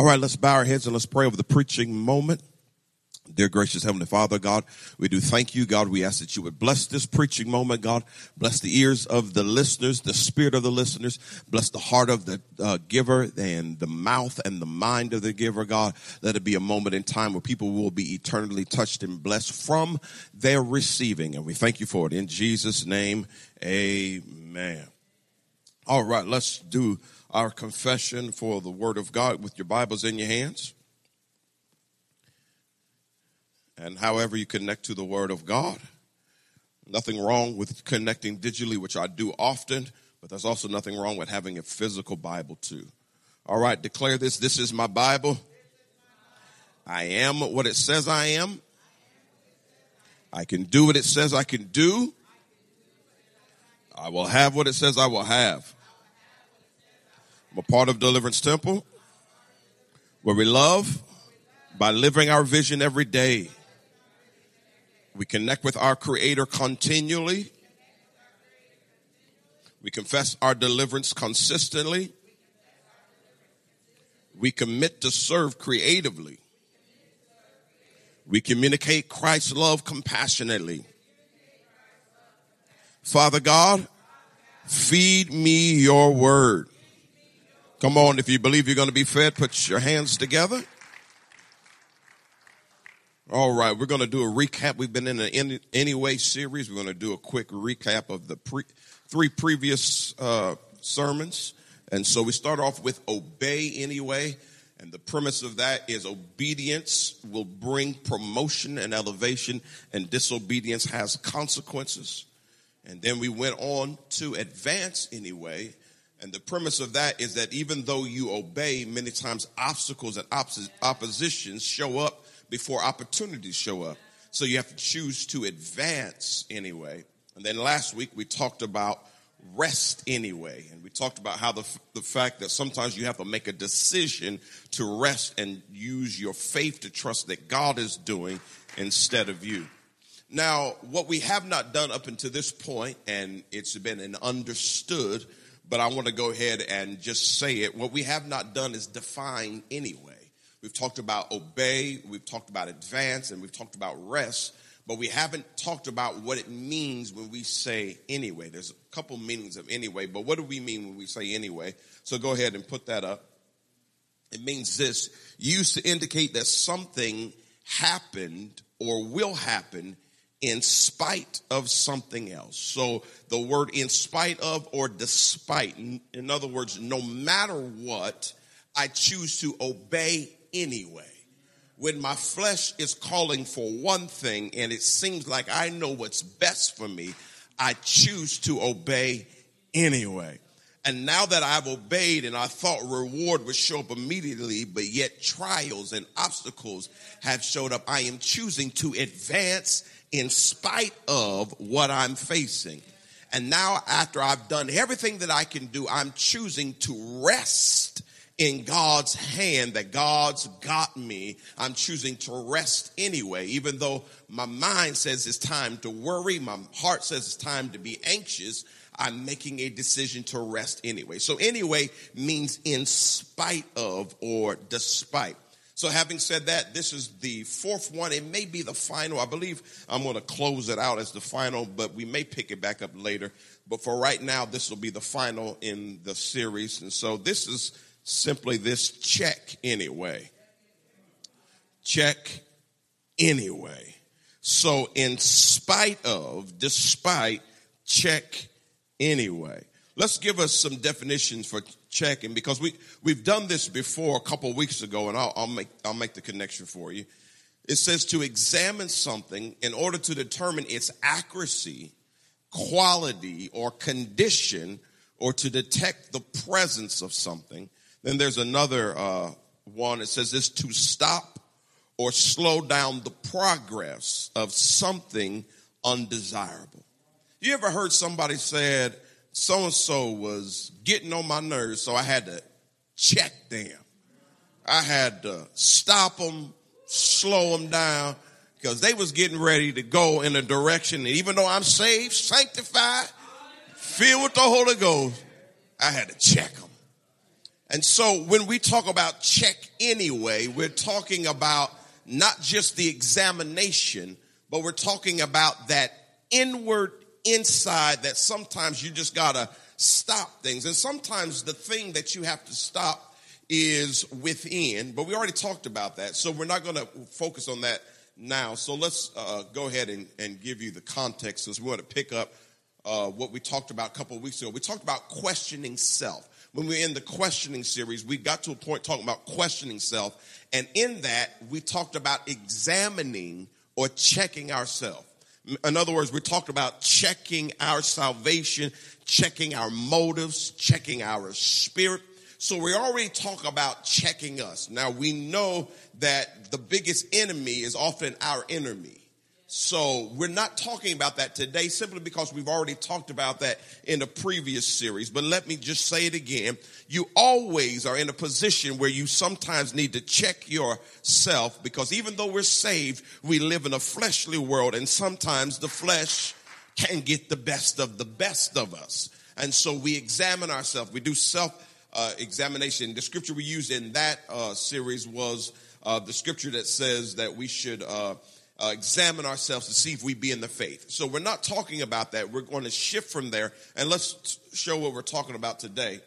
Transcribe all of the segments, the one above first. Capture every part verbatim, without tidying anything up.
right, let's bow our heads and let's pray over the preaching moment. Dear gracious Heavenly Father, God, we do thank you, God. We ask that you would bless this preaching moment, God. Bless the ears of the listeners, the spirit of the listeners. Bless the heart of the uh, giver and the mouth and the mind of the giver, God. Let it be a moment in time where people will be eternally touched and blessed from their receiving. And we thank you for it. In Jesus' name, amen. All right, let's do our confession for the Word of God with your Bibles in your hands. And however you connect to the Word of God. Nothing wrong with connecting digitally, which I do often, but there's also nothing wrong with having a physical Bible too. All right, declare this. This is my Bible. I am what it says I am. I can do what it says I can do. I will have what it says I will have. I'm a part of Deliverance Temple, where we love by living our vision every day. We connect with our Creator continually. We confess our deliverance consistently. We commit to serve creatively. We communicate Christ's love compassionately. Father God, feed me your word. Come on, if you believe you're going to be fed, put your hands together. All right, we're going to do a recap. We've been in an Anyway series. We're going to do a quick recap of the pre- three previous uh, sermons. And so we start off with Obey Anyway. And the premise of that is obedience will bring promotion and elevation, and disobedience has consequences. And then we went on to Advance Anyway. And the premise of that is that even though you obey, many times obstacles and oppos- oppositions show up before opportunities show up. So you have to choose to advance anyway. And then last week we talked about rest anyway. And we talked about how the, the fact that sometimes you have to make a decision to rest and use your faith to trust that God is doing instead of you. Now, what we have not done up until this point, and it's been an understood, but I want to go ahead and just say it. What we have not done is define anyway. We've talked about obey, we've talked about advance, and we've talked about rest, but we haven't talked about what it means when we say anyway. There's a couple meanings of anyway, but what do we mean when we say anyway? So go ahead and put that up. It means this: used to indicate that something happened or will happen in spite of something else. So the word in spite of or despite, in other words, no matter what, I choose to obey anyway. When my flesh is calling for one thing and it seems like I know what's best for me, I choose to obey anyway. And now that I've obeyed and I thought reward would show up immediately, but yet trials and obstacles have showed up, I am choosing to advance in spite of what I'm facing. And now after I've done everything that I can do, I'm choosing to rest in God's hand, that God's got me. I'm choosing to rest anyway, even though my mind says it's time to worry, my heart says it's time to be anxious, I'm making a decision to rest anyway. So anyway means in spite of or despite. So having said that, this is the fourth one. It may be the final. I believe I'm going to close it out as the final, but we may pick it back up later. But for right now, this will be the final in the series. And so this is simply this: check anyway. Check anyway. So in spite of, despite, check anyway. Let's give us some definitions for checking, because we, we've done this before a couple of weeks ago, and I'll, I'll make I'll make the connection for you. It says to examine something in order to determine its accuracy, quality, or condition, or to detect the presence of something. Then there's another uh, one. It says this: to stop or slow down the progress of something undesirable. You ever heard somebody said, so-and-so was getting on my nerves, so I had to check them. I had to stop them, slow them down, because they was getting ready to go in a direction. And even though I'm saved, sanctified, filled with the Holy Ghost, I had to check them. And so when we talk about check anyway, we're talking about not just the examination, but we're talking about that inward inside that sometimes you just got to stop things. And sometimes the thing that you have to stop is within, but we already talked about that. So we're not going to focus on that now. So let's uh, go ahead and, and give you the context, since we want to pick up uh, what we talked about a couple of weeks ago. We talked about questioning self. When we were in the questioning series, we got to a point talking about questioning self. And in that, we talked about examining or checking ourselves. In other words, we talked about checking our salvation, checking our motives, checking our spirit. So we already talk about checking us. Now, we know that the biggest enemy is often our enemy. So we're not talking about that today simply because we've already talked about that in the previous series. But let me just say it again. You always are in a position where you sometimes need to check yourself, because even though we're saved, we live in a fleshly world, and sometimes the flesh can get the best of the best of us. And so we examine ourselves. We do self-examination. Uh, the scripture we used in that uh, series was uh, the scripture that says that we should uh Uh, examine ourselves to see if we be in the faith. So we're not talking about that. We're going to shift from there, and let's t- show what we're talking about today.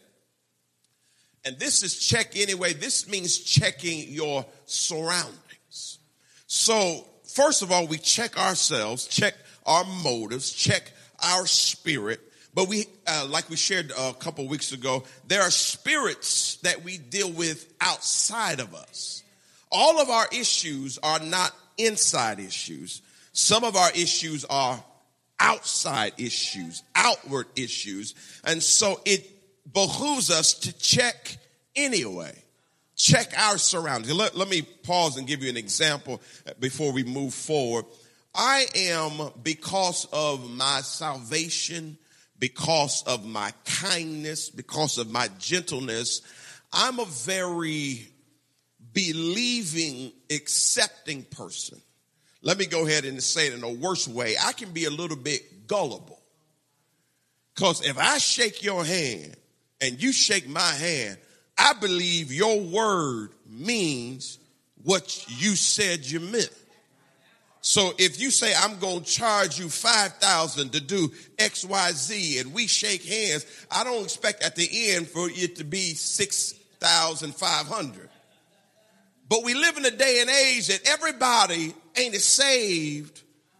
And this is check anyway. This means checking your surroundings. So first of all, we check ourselves, check our motives, check our spirit. But we, uh, like we shared a couple weeks ago, there are spirits that we deal with outside of us. All of our issues are not inside issues. Some of our issues are outside issues, outward issues. And so it behooves us to check anyway. Check our surroundings. Let, let me pause and give you an example before we move forward. I am, because of my salvation, because of my kindness, because of my gentleness, I'm a very believing, accepting person. Let me go ahead and say it in a worse way. I can be a little bit gullible. Because if I shake your hand and you shake my hand, I believe your word means what you said you meant. So if you say, I'm going to charge you five thousand dollars to do X, Y, Z, and we shake hands, I don't expect at the end for it to be six thousand five hundred dollars. But we live in a day and age that everybody ain't as saved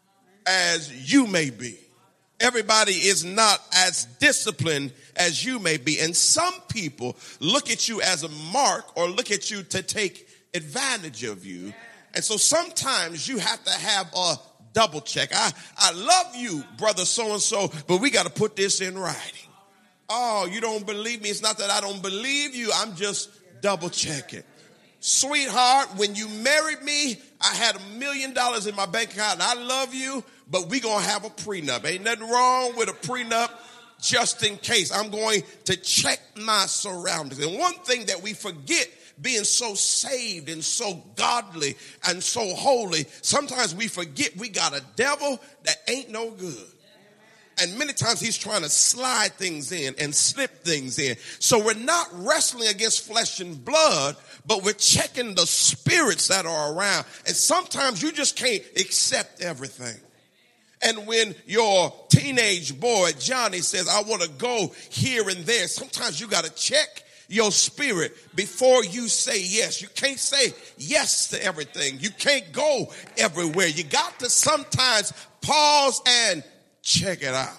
as you may be. Everybody is not as disciplined as you may be. And some people look at you as a mark or look at you to take advantage of you. And so sometimes you have to have a double check. I, I love you, brother so-and-so, but we got to put this in writing. Oh, you don't believe me? It's not that I don't believe you. I'm just double checking. Sweetheart, when you married me, I had a million dollars in my bank account, and I love you, but we going to have a prenup. Ain't nothing wrong with a prenup, just in case. I'm going to check my surroundings. And one thing that we forget, being so saved and so godly and so holy, sometimes we forget we got a devil that ain't no good. And many times he's trying to slide things in and slip things in. So we're not wrestling against flesh and blood, but we're checking the spirits that are around. And sometimes you just can't accept everything. And when your teenage boy, Johnny, says, I want to go here and there, sometimes you got to check your spirit before you say yes. You can't say yes to everything. You can't go everywhere. You got to sometimes pause and check it out.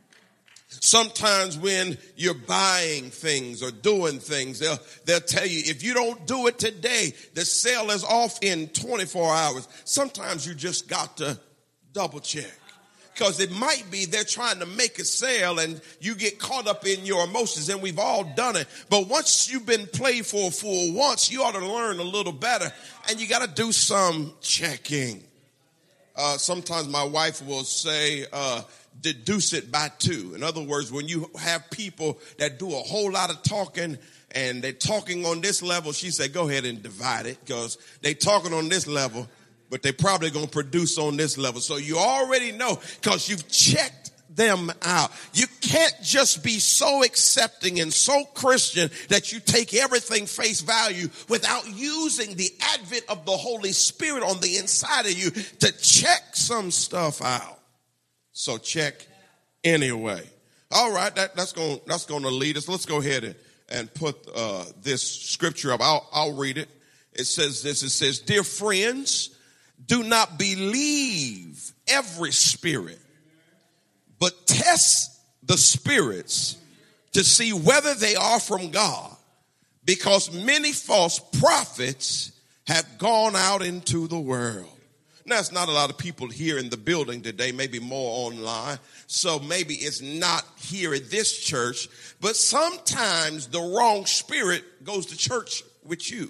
Sometimes when you're buying things or doing things, they'll, they'll tell you, if you don't do it today, the sale is off in twenty-four hours. Sometimes you just got to double check. Because it might be they're trying to make a sale and you get caught up in your emotions, and we've all done it. But once you've been played for a fool once, you ought to learn a little better, and you got to do some checking. Uh, sometimes my wife will say, uh, deduce it by two. In other words, when you have people that do a whole lot of talking and they're talking on this level, she said, go ahead and divide it, because they're talking on this level, but they're probably going to produce on this level. So you already know, because you've checked them out. You can't just be so accepting and so Christian that you take everything face value without using the advent of the Holy Spirit on the inside of you to check some stuff out. So check anyway. All right, that, that's going that's going to lead us. Let's go ahead and, and put uh, this scripture up. I'll, I'll read it. It says this. It says, "Dear friends, do not believe every spirit, but test the spirits to see whether they are from God, because many false prophets have gone out into the world." Now, it's not a lot of people here in the building today, maybe more online. So maybe it's not here at this church, but sometimes the wrong spirit goes to church with you.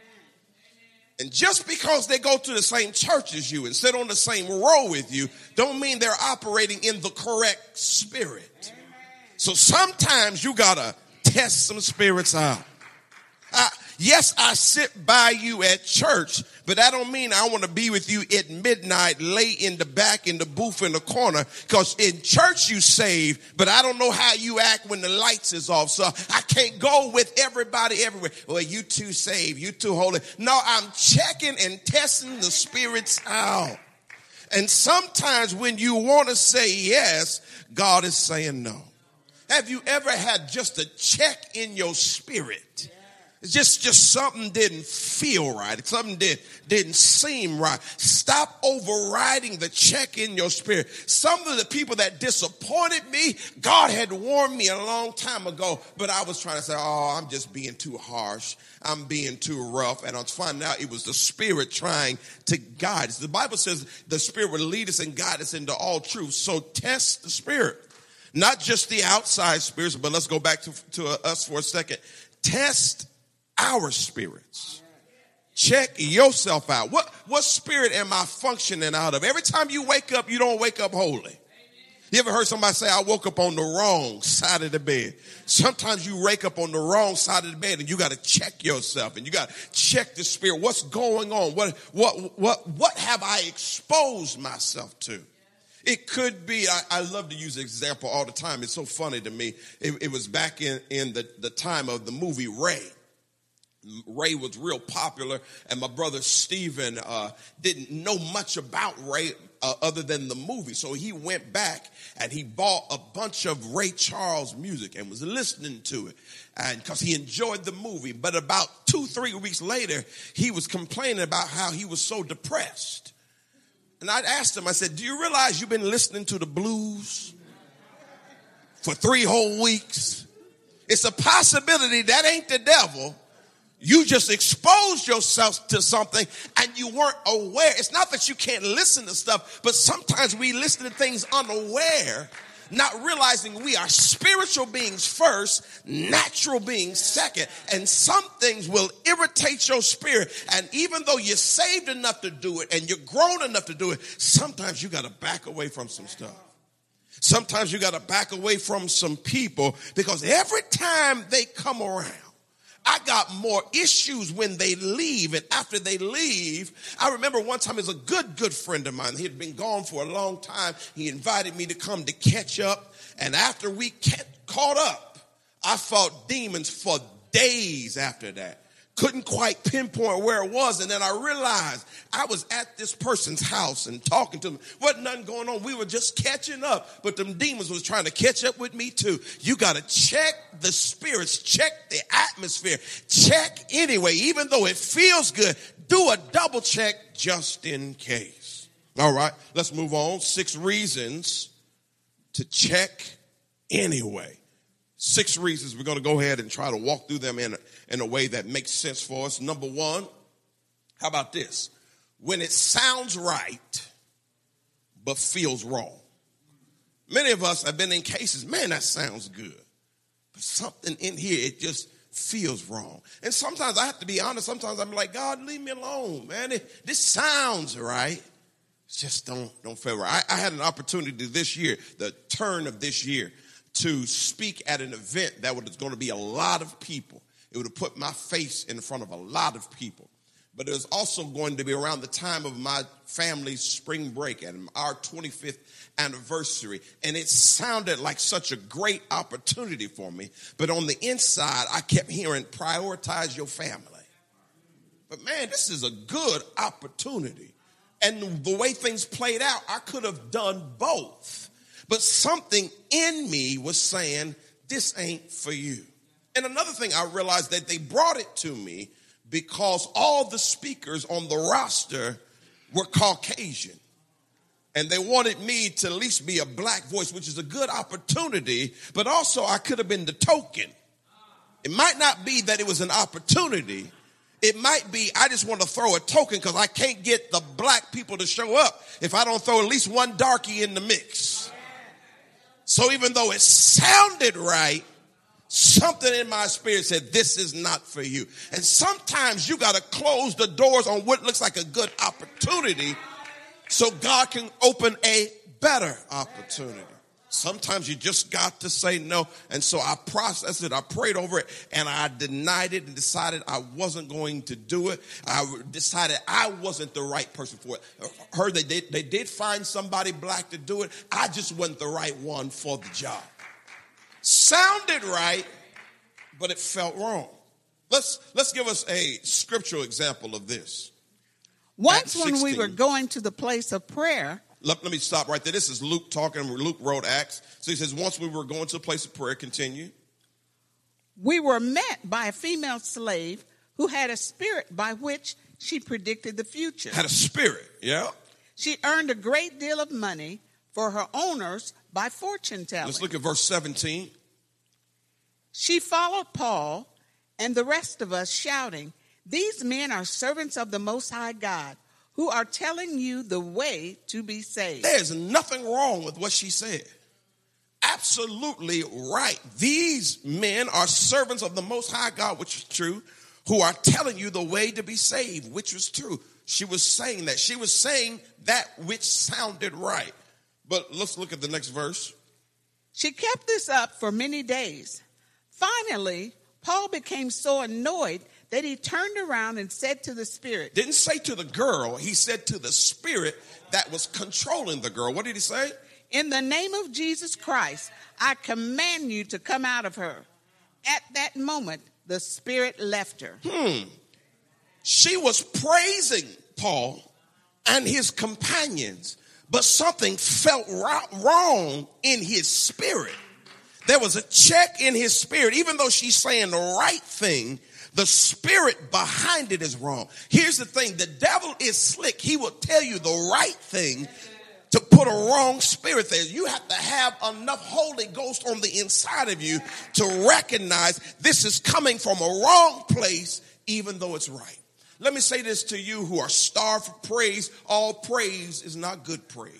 And just because they go to the same church as you and sit on the same row with you, don't mean they're operating in the correct spirit. So sometimes you gotta test some spirits out. I, yes, I sit by you at church, but that don't mean I want to be with you at midnight, lay in the back in the booth in the corner, because in church you saved, but I don't know how you act when the lights is off. So I can't go with everybody everywhere. Well, you too saved, you too holy. No, I'm checking and testing the spirits out. And sometimes when you want to say yes, God is saying no. Have you ever had just a check in your spirit? It's just, just something didn't feel right. Something did, didn't seem right. Stop overriding the check in your spirit. Some of the people that disappointed me, God had warned me a long time ago, but I was trying to say, oh, I'm just being too harsh. I'm being too rough. And I was finding out it was the Spirit trying to guide us. The Bible says the Spirit will lead us and guide us into all truth. So test the Spirit. Not just the outside spirits, but let's go back to, to us for a second. Test our spirits. Check yourself out. What, what spirit am I functioning out of? Every time you wake up, you don't wake up holy. You ever heard somebody say, I woke up on the wrong side of the bed? Sometimes you wake up on the wrong side of the bed and you got to check yourself and you got to check the spirit. What's going on? What, what, what, what have I exposed myself to? It could be, I, I love to use an example all the time. It's so funny to me. It, it was back in, in the, the time of the movie Ray. Ray was real popular, and my brother Stephen uh, didn't know much about Ray uh, other than the movie. So he went back and he bought a bunch of Ray Charles music and was listening to it, and because he enjoyed the movie. But about two, three weeks later, he was complaining about how he was so depressed. And I asked him, I said, do you realize you've been listening to the blues for three whole weeks? It's a possibility that ain't the devil. You just exposed yourself to something and you weren't aware. It's not that you can't listen to stuff, but sometimes we listen to things unaware, not realizing we are spiritual beings first, natural beings second, and some things will irritate your spirit. And even though you're saved enough to do it and you're grown enough to do it, sometimes you got to back away from some stuff. Sometimes you got to back away from some people, because every time they come around, I got more issues when they leave, and after they leave, I remember one time, there's a good, good friend of mine. He had been gone for a long time. He invited me to come to catch up, and after we kept, caught up, I fought demons for days after that. Couldn't quite pinpoint where it was, and then I realized I was at this person's house and talking to them. Wasn't nothing going on. We were just catching up, but them demons was trying to catch up with me too. You got to check the spirits, check the atmosphere, check anyway. Even though it feels good, do a double check just in case. All right, let's move on. Six reasons to check anyway. Six reasons. We're going to go ahead and try to walk through them in a, in a way that makes sense for us. Number one, how about this? When it sounds right, but feels wrong. Many of us have been in cases, man, that sounds good. But something in here, it just feels wrong. And sometimes I have to be honest. Sometimes I'm like, God, leave me alone, man. It, this sounds right. It just don't, don't feel right. I, I had an opportunity this year, the turn of this year, to speak at an event that was going to be a lot of people. It would have put my face in front of a lot of people. but it was also going to be around the time of my family's spring break and our twenty-fifth anniversary. And it sounded like such a great opportunity for me. But on the inside, I kept hearing, prioritize your family. But man, this is a good opportunity. And the way things played out, I could have done both. But something in me was saying, this ain't for you. And another thing I realized that they brought it to me because all the speakers on the roster were Caucasian. And they wanted me to at least be a black voice, which is a good opportunity, but also I could have been the token. It might not be that it was an opportunity. It might be I just want to throw a token because I can't get the black people to show up if I don't throw at least one darkie in the mix. So even though it sounded right, something in my spirit said, this is not for you. And sometimes you got to close the doors on what looks like a good opportunity so God can open a better opportunity. Sometimes you just got to say no. And so I processed it. I prayed over it and I denied it and decided I wasn't going to do it. I decided I wasn't the right person for it. I heard they did, they did find somebody black to do it. I just wasn't the right one for the job. Sounded right, but it felt wrong. Let's, let's give us a scriptural example of this. Once when we were going to the place of prayer. Let, let me stop right there. This is Luke talking. Luke wrote Acts. So he says, once we were going to a place of prayer, continue. We were met by a female slave who had a spirit by which she predicted the future. Had a spirit, yeah. She earned a great deal of money for her owners by fortune telling. Let's look at verse seventeen. She followed Paul and the rest of us shouting, these men are servants of the Most High God, who are telling you the way to be saved. There's nothing wrong with what she said. Absolutely right. These men are servants of the Most High God, which is true, who are telling you the way to be saved, which was true. She was saying that. She was saying that which sounded right. But let's look at the next verse. She kept this up for many days. Finally, Paul became so annoyed that he turned around and said to the spirit. Didn't say to the girl. He said to the spirit that was controlling the girl. What did he say? In the name of Jesus Christ, I command you to come out of her. At that moment, the spirit left her. Hmm. She was praising Paul and his companions, but something felt wrong in his spirit. There was a check in his spirit. Even though she's saying the right thing, the spirit behind it is wrong. Here's the thing. The devil is slick. He will tell you the right thing to put a wrong spirit there. You have to have enough Holy Ghost on the inside of you to recognize this is coming from a wrong place, even though it's right. Let me say this to you who are starved for praise. All praise is not good praise.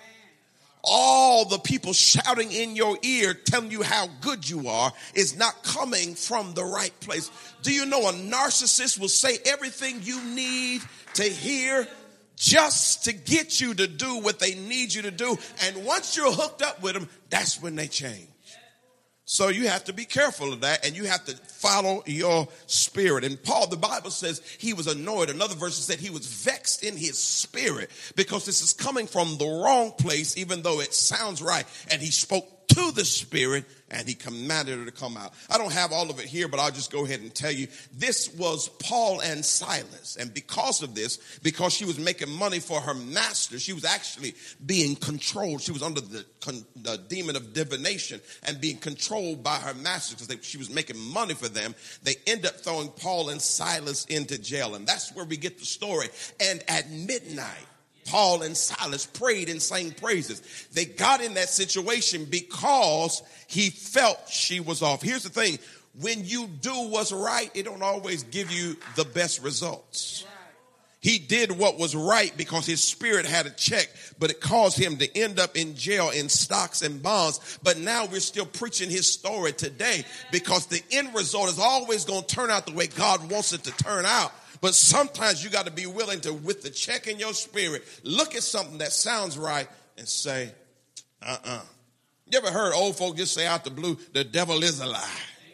All the people shouting in your ear telling you how good you are is not coming from the right place. Do you know a narcissist will say everything you need to hear just to get you to do what they need you to do? And once you're hooked up with them, that's when they change. So you have to be careful of that, and you have to follow your spirit. And Paul, the Bible says he was annoyed. Another verse said he was vexed in his spirit because this is coming from the wrong place, even though it sounds right. And he spoke to the spirit and he commanded her to come out. I don't have all of it here, but I'll just go ahead and tell you. This was Paul and Silas. And because of this, because she was making money for her master, she was actually being controlled. She was under the, the demon of divination and being controlled by her master because she was making money for them. They end up throwing Paul and Silas into jail. And that's where we get the story. And at midnight, Paul and Silas prayed and sang praises. They got in that situation because he felt she was off. Here's the thing. When you do what's right, it don't always give you the best results. He did what was right because his spirit had a check, but it caused him to end up in jail in stocks and bonds. But now we're still preaching his story today because the end result is always going to turn out the way God wants it to turn out. But sometimes you got to be willing to, with the check in your spirit, look at something that sounds right and say, uh-uh. You ever heard old folk just say out the blue, the devil is a lie?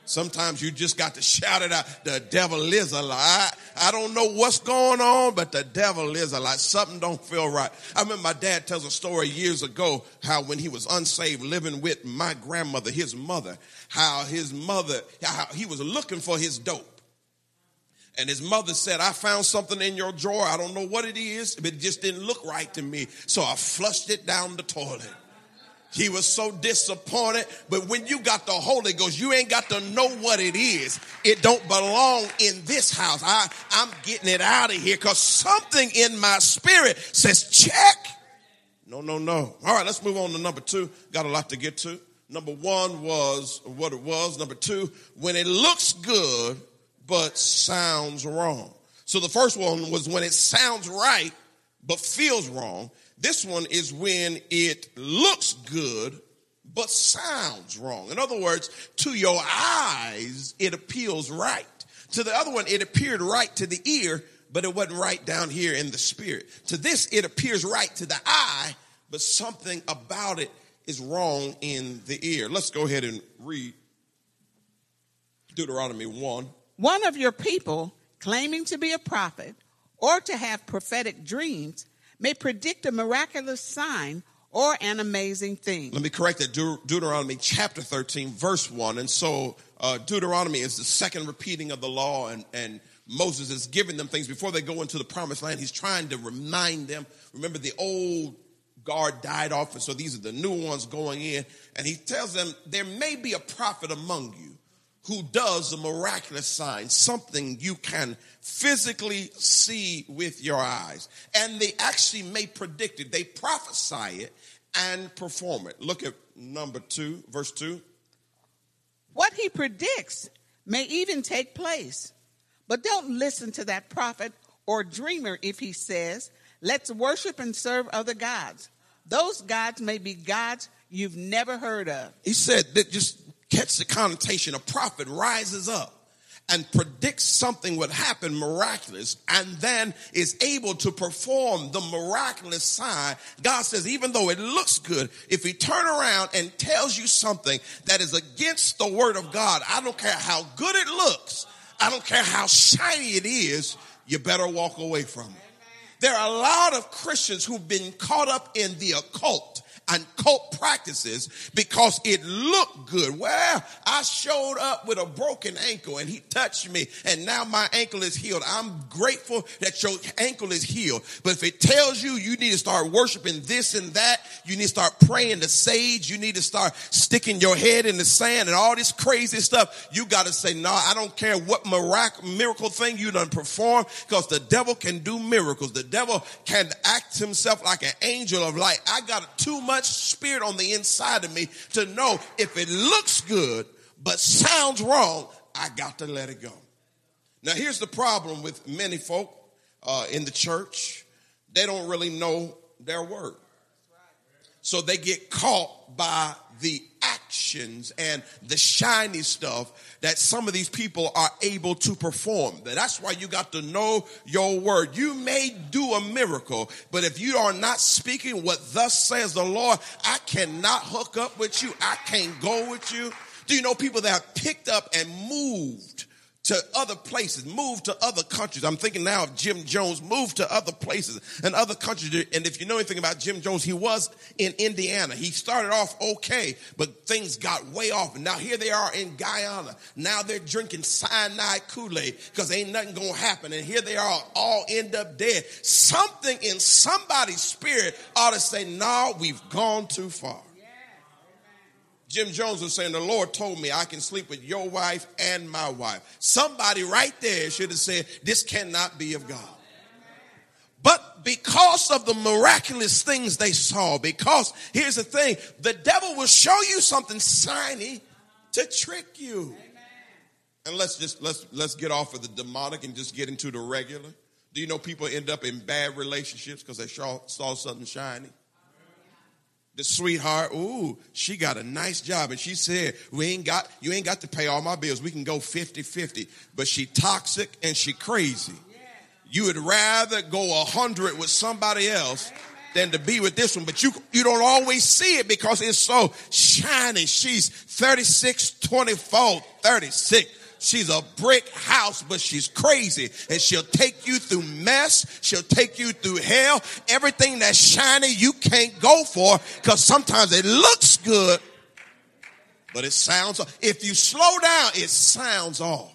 Sometimes you just got to shout it out. The devil is a lie. I, I don't know what's going on, but the devil is a lie. Something don't feel right. I remember my dad tells a story years ago how when he was unsaved living with my grandmother, his mother, how his mother, how he was looking for his dope. And his mother said, I found something in your drawer. I don't know what it is, but it just didn't look right to me. So I flushed it down the toilet. He was so disappointed. But when you got the Holy Ghost, you ain't got to know what it is. It don't belong in this house. I, I'm getting it out of here because something in my spirit says, check. No, no, no. All right, let's move on to number two. Got a lot to get to. Number one was what it was. Number two, when it looks good, but sounds wrong. So the first one was when it sounds right, but feels wrong. This one is when it looks good, but sounds wrong. In other words, to your eyes, it appeals right. To the other one, it appeared right to the ear, but it wasn't right down here in the spirit. To this, it appears right to the eye, but something about it is wrong in the ear. Let's go ahead and read Deuteronomy one. One of your people, claiming to be a prophet or to have prophetic dreams, may predict a miraculous sign or an amazing thing. Let me correct that. De- Deuteronomy chapter thirteen, verse one. And so uh, Deuteronomy is the second repeating of the law, and, and Moses is giving them things before they go into the promised land. He's trying to remind them. Remember, the old guard died off, and so these are the new ones going in. And he tells them, there may be a prophet among you who does a miraculous sign, something you can physically see with your eyes. And they actually may predict it. They prophesy it and perform it. Look at number two, verse two. What he predicts may even take place. But don't listen to that prophet or dreamer if he says, let's worship and serve other gods. Those gods may be gods you've never heard of. He said that just catch the connotation. A prophet rises up and predicts something would happen miraculous and then is able to perform the miraculous sign. God says, even though it looks good, if he turn around and tells you something that is against the word of God, I don't care how good it looks, I don't care how shiny it is, you better walk away from it. There are a lot of Christians who've been caught up in the occult and cult practices because it looked good. Well, I showed up with a broken ankle and he touched me and now my ankle is healed. I'm grateful that your ankle is healed. But if it tells you you need to start worshiping this and that, you need to start praying the sage, you need to start sticking your head in the sand and all this crazy stuff, you got to say, no, I don't care what miracle, miracle thing you done perform, because the devil can do miracles. The devil can act himself like an angel of light. I got too much much spirit on the inside of me to know if it looks good but sounds wrong, I got to let it go. Now, here's the problem with many folk uh, in the church. They don't really know their word. So they get caught by the actions and the shiny stuff that some of these people are able to perform. That's why you got to know your word. You may do a miracle, but if you are not speaking what thus says the Lord, I cannot hook up with you. I can't go with you. Do you know people that have picked up and moved to other places, moved to other countries? I'm thinking now of Jim Jones, moved to other places and other countries. And if you know anything about Jim Jones, he was in Indiana. He started off okay, but things got way off. And now here they are in Guyana. Now they're drinking cyanide Kool-Aid because ain't nothing going to happen. And here they are, all end up dead. Something in somebody's spirit ought to say, no, we've gone too far. Jim Jones was saying, the Lord told me I can sleep with your wife and my wife. Somebody right there should have said, this cannot be of God. But because of the miraculous things they saw, because here's the thing, the devil will show you something shiny to trick you. And let's just, let's, let's get off of the demonic and just get into the regular. Do you know people end up in bad relationships because they saw, saw something shiny? The sweetheart, ooh, she got a nice job. And she said, we ain't got, you ain't got to pay all my bills. We can go fifty-fifty. But she toxic and she crazy. You would rather go a hundred with somebody else than to be with this one. But you, you don't always see it because it's so shiny. She's thirty-six, twenty-four, thirty-six. She's a brick house, but she's crazy. And she'll take you through mess. She'll take you through hell. Everything that's shiny, you can't go for because sometimes it looks good, but it sounds off. If you slow down, it sounds off.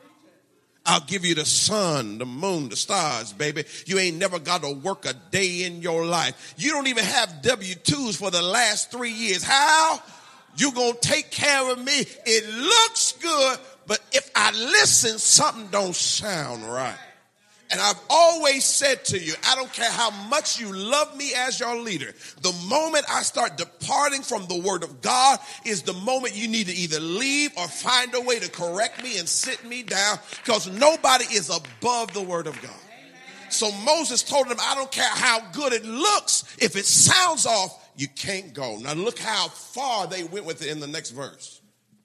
I'll give you the sun, the moon, the stars, baby. You ain't never got to work a day in your life. You don't even have W two's for the last three years. How? You gonna take care of me? It looks good, but if I listen, something don't sound right. And I've always said to you, I don't care how much you love me as your leader. The moment I start departing from the word of God is the moment you need to either leave or find a way to correct me and sit me down, because nobody is above the word of God. So Moses told them, I don't care how good it looks. If it sounds off, you can't go. Now look how far they went with it in the next verse.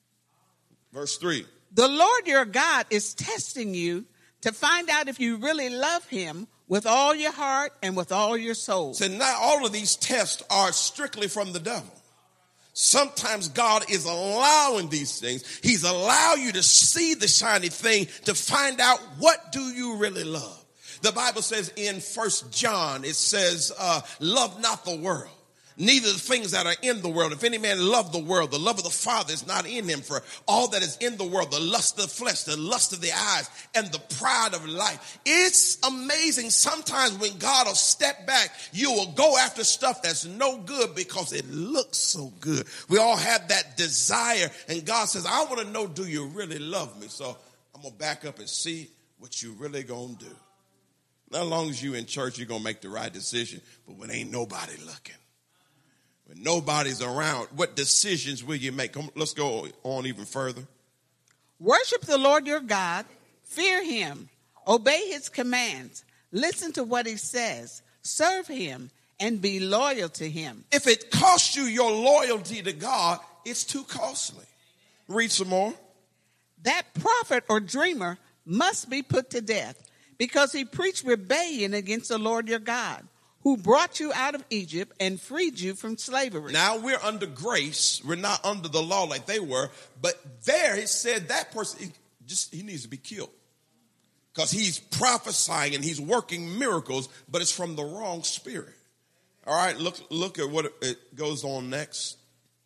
Verse three. The Lord your God is testing you to find out if you really love him with all your heart and with all your soul. So not all of these tests are strictly from the devil. Sometimes God is allowing these things. He's allowing you to see the shiny thing to find out, what do you really love? The Bible says in First John, it says, uh, love not the world, neither the things that are in the world. If any man love the world, the love of the Father is not in him. For all that is in the world, the lust of the flesh, the lust of the eyes, and the pride of life. It's amazing. Sometimes when God will step back, you will go after stuff that's no good because it looks so good. We all have that desire. And God says, I want to know, do you really love me? So I'm going to back up and see what you really going to do. Not as long as you in church, you're going to make the right decision. But when ain't nobody looking, when nobody's around, what decisions will you make? Come, let's go on even further. Worship the Lord your God, fear him, obey his commands, listen to what he says, serve him, and be loyal to him. If it costs you your loyalty to God, it's too costly. Read some more. That prophet or dreamer must be put to death because he preached rebellion against the Lord your God, who brought you out of Egypt and freed you from slavery. Now we're under grace. We're not under the law like they were. But there it said that person, he just he needs to be killed. Because he's prophesying and he's working miracles, but it's from the wrong spirit. All right, look, look at what it goes on next.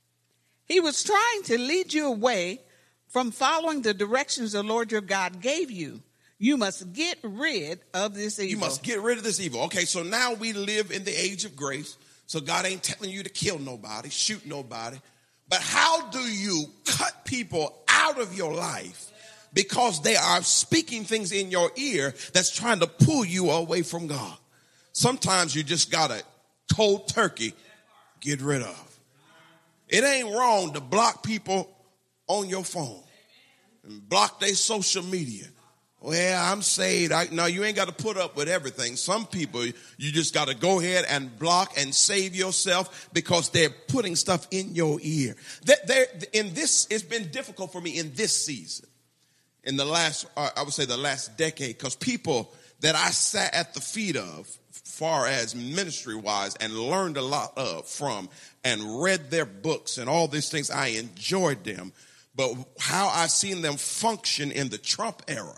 He was trying to lead you away from following the directions the Lord your God gave you. You must get rid of this evil. You must get rid of this evil. Okay, so now we live in the age of grace. So God ain't telling you to kill nobody, shoot nobody. But how do you cut people out of your life because they are speaking things in your ear that's trying to pull you away from God? Sometimes you just got to cold turkey get rid of. It ain't wrong to block people on your phone and block their social media. Well, I'm saved. I, no, you ain't got to put up with everything. Some people, you just got to go ahead and block and save yourself because they're putting stuff in your ear. They're, in this, it's been difficult for me in this season, in the last, I would say the last decade, because people that I sat at the feet of, far as ministry-wise, and learned a lot of from, and read their books and all these things, I enjoyed them. But how I seen them function in the Trump era,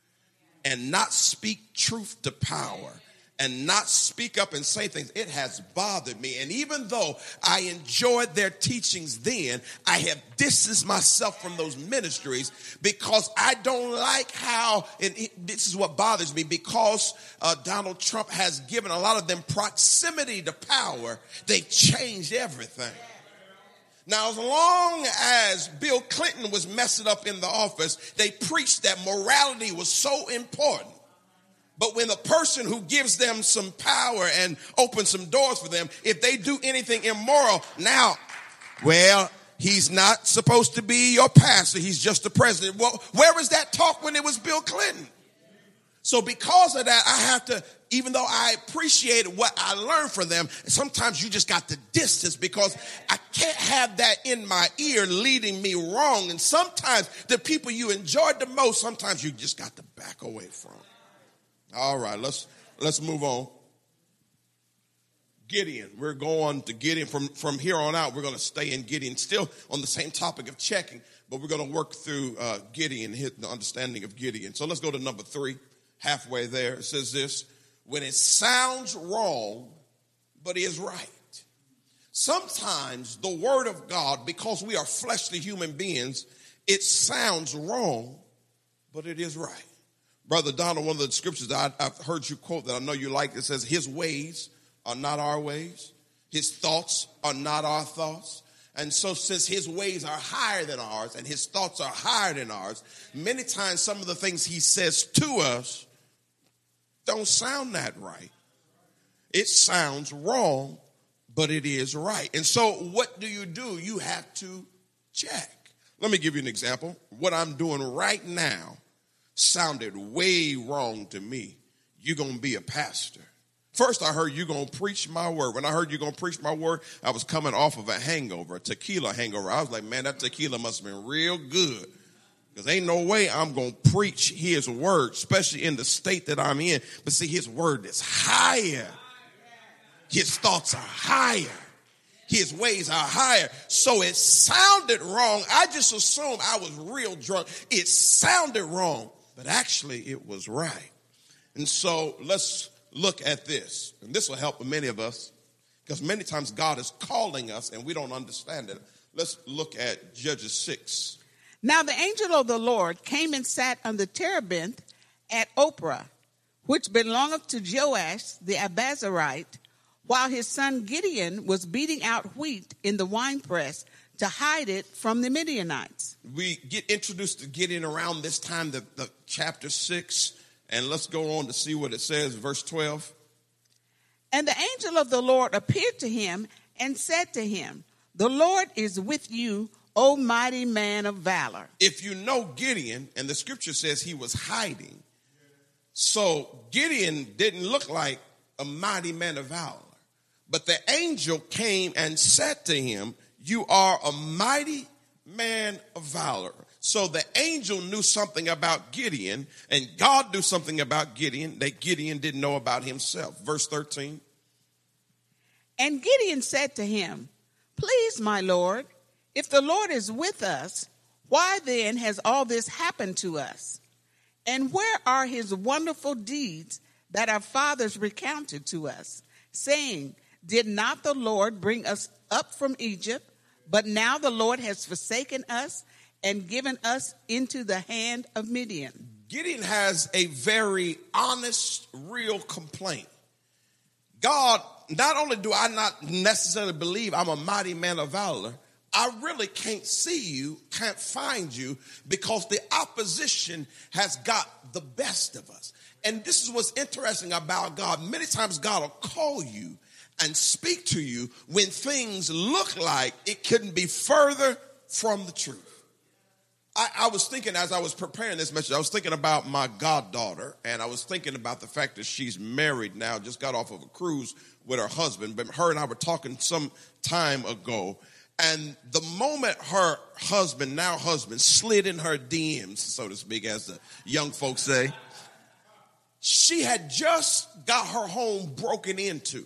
and not speak truth to power, and not speak up and say things, it has bothered me. And even though I enjoyed their teachings then, I have distanced myself from those ministries because I don't like how, and it, this is what bothers me, because uh, Donald Trump has given a lot of them proximity to power, they changed everything. Now, as long as Bill Clinton was messing up in the office, they preached that morality was so important. But when a person who gives them some power and opens some doors for them, if they do anything immoral, now, well, he's not supposed to be your pastor. He's just the president. Well, where was that talk when it was Bill Clinton? So because of that, I have to, even though I appreciate what I learned from them, sometimes you just got the distance because I can't have that in my ear leading me wrong. And sometimes the people you enjoyed the most, sometimes you just got to back away from. All right, let's let's move on. Gideon. We're going to Gideon. From, from here on out, we're going to stay in Gideon, still on the same topic of checking, but we're going to work through uh, Gideon, hit the understanding of Gideon. So let's go to number three, halfway there. It says this: when it sounds wrong, but is right. Sometimes the word of God, because we are fleshly human beings, it sounds wrong, but it is right. Brother Donald, one of the scriptures that I, I've heard you quote that I know you like, it says, his ways are not our ways. His thoughts are not our thoughts. And so since his ways are higher than ours and his thoughts are higher than ours, many times some of the things he says to us don't sound that right. It sounds wrong, but it is right. And so what do you do? You have to check. Let me give you an example. What I'm doing right now sounded way wrong to me. You're going to be a pastor. First, I heard you're going to preach my word. When I heard you're going to preach my word, I was coming off of a hangover, a tequila hangover. I was like, man, that tequila must have been real good. Because ain't no way I'm going to preach his word, especially in the state that I'm in. But see, his word is higher. His thoughts are higher. His ways are higher. So it sounded wrong. I just assumed I was real drunk. It sounded wrong, but actually it was right. And so let's look at this. And this will help many of us because many times God is calling us and we don't understand it. Let's look at Judges six. Now the angel of the Lord came and sat on the terebinth at Oprah, which belongeth to Joash the Abiezrite, while his son Gideon was beating out wheat in the winepress to hide it from the Midianites. We get introduced to Gideon around this time, the, the chapter six, and let's go on to see what it says, verse twelve. And the angel of the Lord appeared to him and said to him, the Lord is with you, O mighty man of valor. If you know Gideon, and the scripture says he was hiding, so Gideon didn't look like a mighty man of valor. But the angel came and said to him, you are a mighty man of valor. So the angel knew something about Gideon, and God knew something about Gideon that Gideon didn't know about himself. Verse thirteen. And Gideon said to him, please, my Lord, if the Lord is with us, why then has all this happened to us? And where are his wonderful deeds that our fathers recounted to us, saying, did not the Lord bring us up from Egypt? But now the Lord has forsaken us and given us into the hand of Midian. Gideon has a very honest, real complaint. God, not only do I not necessarily believe I'm a mighty man of valor, I really can't see you, can't find you, because the opposition has got the best of us. And this is what's interesting about God. Many times God will call you and speak to you when things look like it couldn't be further from the truth. I, I was thinking as I was preparing this message, I was thinking about my goddaughter, and I was thinking about the fact that she's married now, just got off of a cruise with her husband, but her and I were talking some time ago, and the moment her husband, now husband, slid in her D Ms, so to speak, as the young folks say, she had just got her home broken into.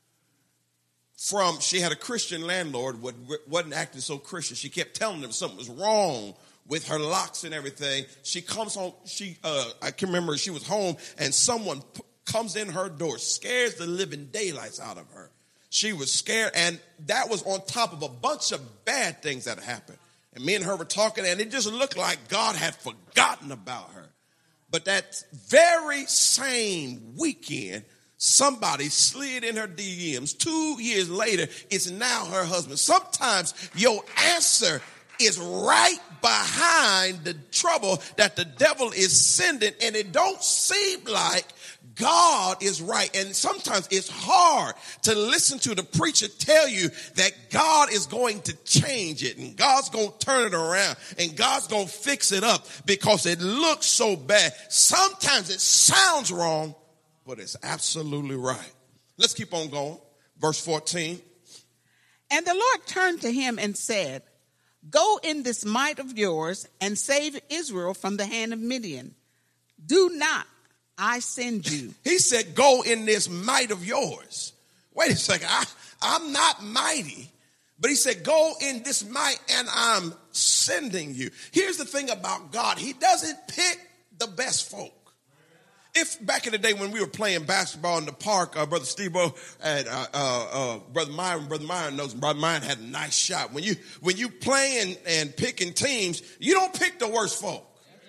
From, she had a Christian landlord, wasn't acting so Christian. She kept telling them something was wrong with her locks and everything. She comes home, she, uh, I can remember she was home and someone p- comes in her door, scares the living daylights out of her. She was scared, and that was on top of a bunch of bad things that happened. And me and her were talking, and it just looked like God had forgotten about her. But that very same weekend, somebody slid in her D Ms. Two years later, it's now her husband. Sometimes your answer is right behind the trouble that the devil is sending, and it don't seem like God is right. And sometimes it's hard to listen to the preacher tell you that God is going to change it and God's going to turn it around and God's going to fix it up because it looks so bad. Sometimes it sounds wrong, but it's absolutely right. Let's keep on going. Verse fourteen. And the Lord turned to him and said, go in this might of yours and save Israel from the hand of Midian. Do not, I send you. He said, go in this might of yours. Wait a second, I, I'm not mighty. But he said, go in this might and I'm sending you. Here's the thing about God. He doesn't pick the best folk. If back in the day when we were playing basketball in the park, uh, Brother Steve-O and uh, uh, uh, Brother Myron, Brother Myron knows, Brother Myron had a nice shot. When you when you playing and picking teams, you don't pick the worst folk.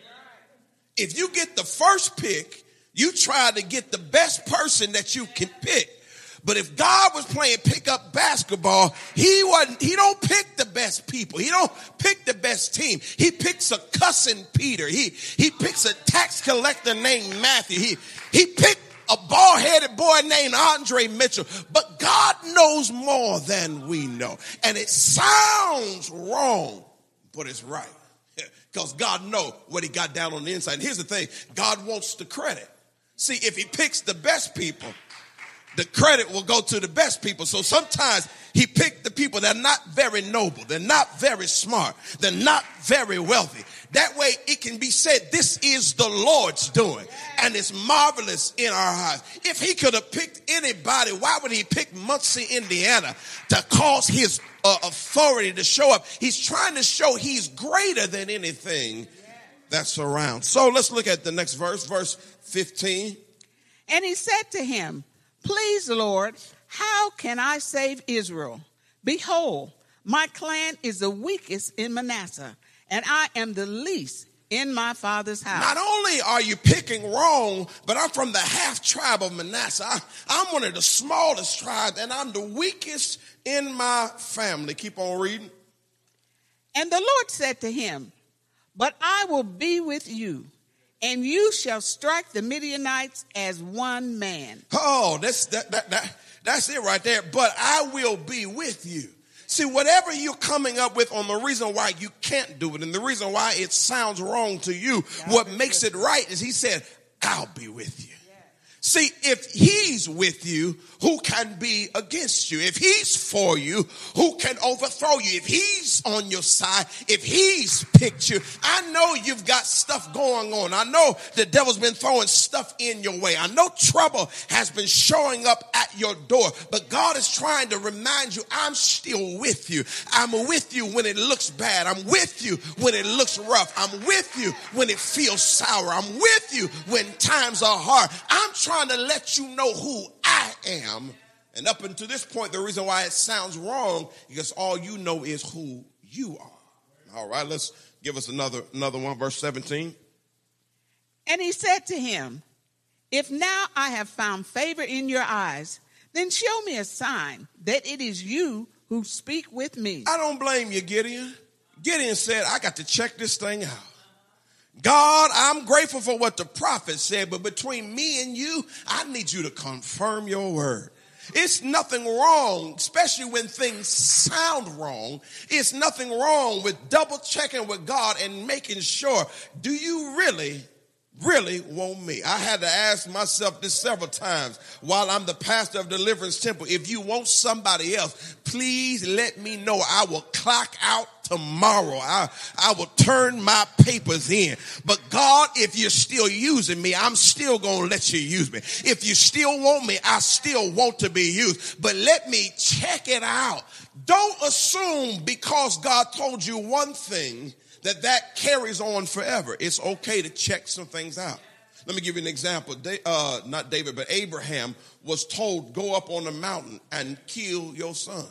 If you get the first pick, you try to get the best person that you can pick. But if God was playing pickup basketball, he wasn't, he don't pick the best people. He don't pick the best team. He picks a cussing Peter. He, he picks a tax collector named Matthew. He, he picked a bald-headed boy named Andre Mitchell. But God knows more than we know. And it sounds wrong, but it's right. Because God knows what he got down on the inside. And here's the thing. God wants the credit. See, if he picks the best people, the credit will go to the best people. So sometimes he picked the people that are not very noble. They're not very smart. They're not very wealthy. That way it can be said, this is the Lord's doing. And it's marvelous in our eyes. If he could have picked anybody, why would he pick Muncie, Indiana to cause his uh, authority to show up? He's trying to show he's greater than anything that's around. So let's look at the next verse, verse fifteen. And he said to him, please, Lord, how can I save Israel? Behold, my clan is the weakest in Manasseh, and I am the least in my father's house. Not only are you picking wrong, but I'm from the half tribe of Manasseh. I, I'm one of the smallest tribes, and I'm the weakest in my family. Keep on reading. And the Lord said to him, but I will be with you, and you shall strike the Midianites as one man. Oh, that's that, that, that, that's it right there. But I will be with you. See, whatever you're coming up with on the reason why you can't do it and the reason why it sounds wrong to you, what makes it right is he said, I'll be with you. See, if he's with you, who can be against you? If he's for you, who can overthrow you? If he's on your side, if he's picked you, I know you've got stuff going on. I know the devil's been throwing stuff in your way. I know trouble has been showing up at your door, but God is trying to remind you, I'm still with you. I'm with you when it looks bad. I'm with you when it looks rough. I'm with you when it feels sour. I'm with you when times are hard. I'm trying trying to let you know who I am. And up until this point, the reason why it sounds wrong, because all you know is who you are. All right, let's give us another, another one, verse seventeen. And he said to him, if now I have found favor in your eyes, then show me a sign that it is you who speak with me. I don't blame you, Gideon. Gideon said, I got to check this thing out. God, I'm grateful for what the prophet said, but between me and you, I need you to confirm your word. It's nothing wrong, especially when things sound wrong. It's nothing wrong with double checking with God and making sure, do you really, really want me? I had to ask myself this several times while I'm the pastor of Deliverance Temple. If you want somebody else, please let me know. I will clock out tomorrow. I, I will turn my papers in. But God, if you're still using me, I'm still going to let you use me. If you still want me, I still want to be used. But let me check it out. Don't assume because God told you one thing that that carries on forever. It's okay to check some things out. Let me give you an example. Uh, not David, but Abraham was told, go up on the mountain and kill your son.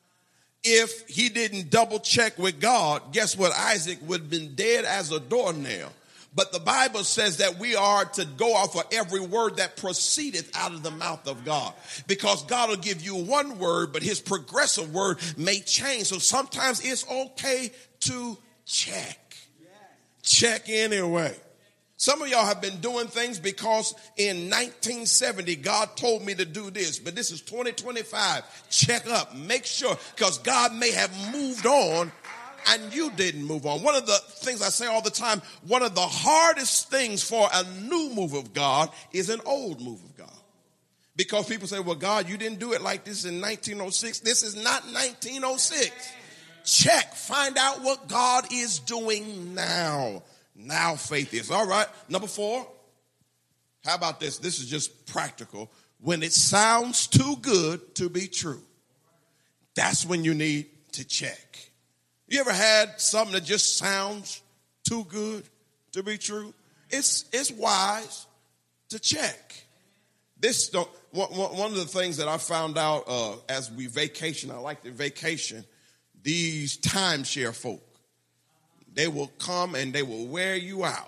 If he didn't double check with God, guess what? Isaac would have been dead as a doornail. But the Bible says that we are to go off of every word that proceedeth out of the mouth of God. Because God will give you one word, but his progressive word may change. So sometimes it's okay to check. Check anyway. Some of y'all have been doing things because in nineteen seventy, God told me to do this, but this is twenty twenty-five. Check up, make sure, because God may have moved on and you didn't move on. One of the things I say all the time, one of the hardest things for a new move of God is an old move of God. Because people say, well, God, you didn't do it like this in nineteen oh six. This is not nineteen oh six. Check, find out what God is doing now. Now faith is. All right, number four. How about this? This is just practical. when it sounds too good to be true, that's when you need to check. You ever had something that just sounds too good to be true? It's it's wise to check. This don't, one of the things that I found out uh, as we vacation, I like to vacation, these timeshare folk, they will come and they will wear you out.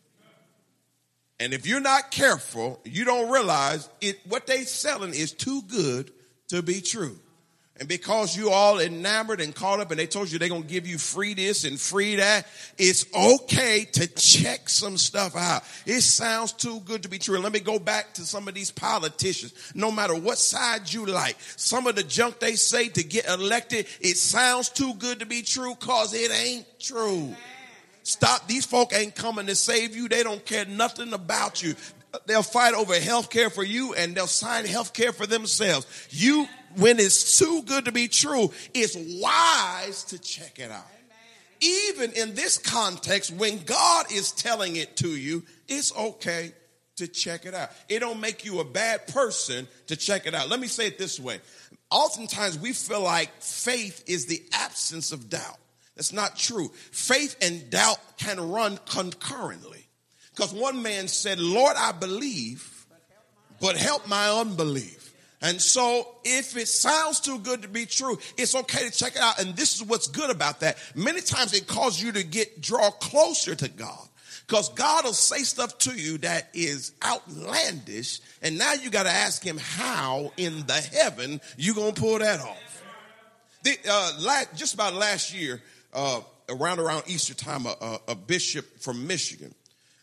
And if you're not careful, you don't realize it. What they selling is too good to be true. And because you all enamored and caught up and they told you they're going to give you free this and free that, it's okay to check some stuff out. It sounds too good to be true. And let me go back to some of these politicians. No matter what side you like, some of the junk they say to get elected, it sounds too good to be true because it ain't true. Stop. These folk ain't coming to save you. They don't care nothing about you. They'll fight over health care for you and they'll sign health care for themselves. You, when it's too good to be true, it's wise to check it out. Even in this context, when God is telling it to you, it's okay to check it out. It don't make you a bad person to check it out. Let me say it this way. Oftentimes we feel like faith is the absence of doubt. That's not true. Faith and doubt can run concurrently. Because one man said, Lord, I believe, but help my unbelief. And so if it sounds too good to be true, it's okay to check it out. And this is what's good about that. Many times it causes you to get draw closer to God. Because God will say stuff to you that is outlandish. And now you got to ask him how in the heaven you going to pull that off. The, uh, last, just about last year, uh, around around Easter time, a, a, a bishop from Michigan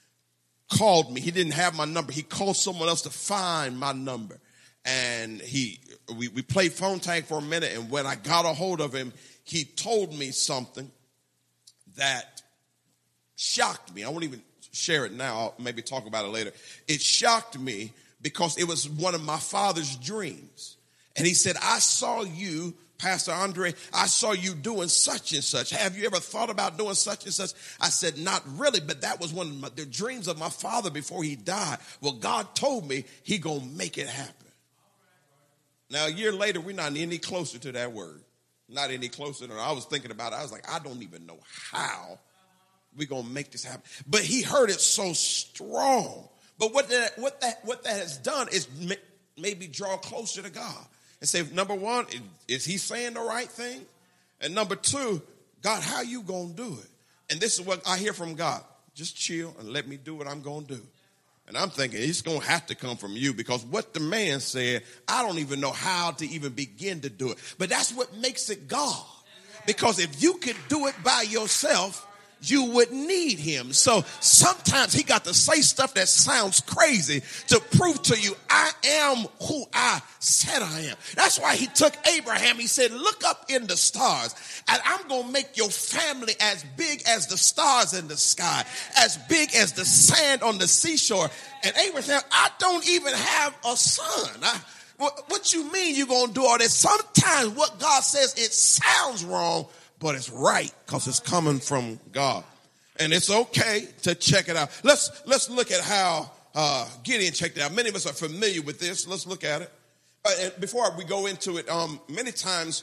called me. He didn't have my number. He called someone else to find my number. And he, we, we played phone tag for a minute. And when I got a hold of him, he told me something that shocked me. I won't even share it now. I'll maybe talk about it later. It shocked me because it was one of my father's dreams. And he said, I saw you, Pastor Andre, I saw you doing such and such. Have you ever thought about doing such and such? I said, not really, but that was one of my, the dreams of my father before he died. Well, God told me he gonna make it happen. Now, a year later, we're not any closer to that word. Not any closer than I was thinking about it. I was like, I don't even know how we're gonna make this happen. But he heard it so strong. But what that, what that, what that has done is maybe draw closer to God. And say, number one, is he saying the right thing? And number two, God, how you going to do it? And this is what I hear from God. Just chill and let me do what I'm going to do. And I'm thinking it's going to have to come from you because what the man said, I don't even know how to even begin to do it. But that's what makes it God. Because if you could do it by yourself, you would need him. So sometimes he got to say stuff that sounds crazy to prove to you, I am who I said I am. That's why he took Abraham. He said, look up in the stars and I'm going to make your family as big as the stars in the sky, as big as the sand on the seashore. And Abraham, I don't even have a son. I, what, what you mean you're going to do all this? Sometimes what God says, it sounds wrong, but it's right because it's coming from God. And it's okay to check it out. Let's let's look at how uh, Gideon checked it out. Many of us are familiar with this. Let's look at it. Uh, and before we go into it, um, many times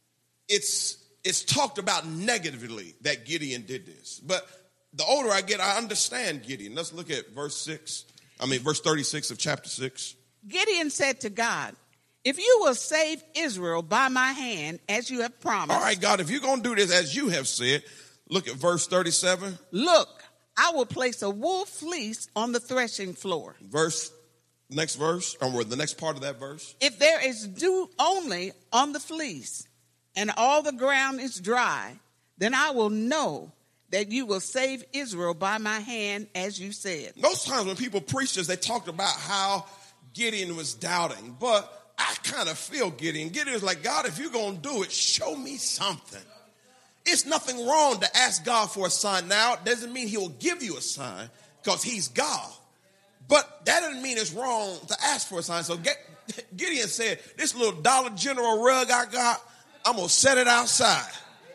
it's it's talked about negatively that Gideon did this. But the older I get, I understand Gideon. Let's look at verse six. I mean, verse thirty-six of chapter six. Gideon said to God, if you will save Israel by my hand, as you have promised. All right, God, if you're going to do this as you have said, look at verse thirty-seven. Look, I will place a wool fleece on the threshing floor. Verse, next verse, or the next part of that verse. If there is dew only on the fleece and all the ground is dry, then I will know that you will save Israel by my hand, as you said. Most times when people preach this, they talked about how Gideon was doubting, but I kind of feel Gideon. Gideon is like, God, if you're going to do it, show me something. It's nothing wrong to ask God for a sign. Now, it doesn't mean he will give you a sign because he's God. But that doesn't mean it's wrong to ask for a sign. So Gideon said, this little Dollar General rug I got, I'm going to set it outside.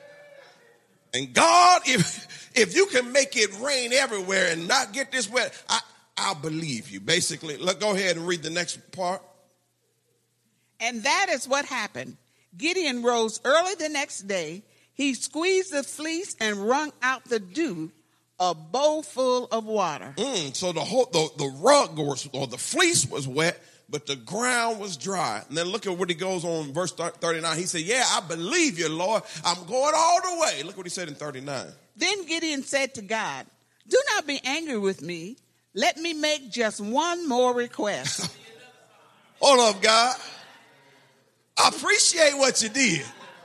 And God, if if you can make it rain everywhere and not get this wet, I, I'll believe you. Basically, let go ahead and read the next part. And that is what happened. Gideon rose early the next day. He squeezed the fleece and wrung out the dew, a bowl full of water. Mm, so the whole the, the rug or, or the fleece was wet, but the ground was dry. And then look at what he goes on in verse thirty-nine. He said, yeah, I believe you, Lord. I'm going all the way. Look what he said in thirty-nine. Then Gideon said to God, do not be angry with me. Let me make just one more request. Hold up, God. I appreciate what you did.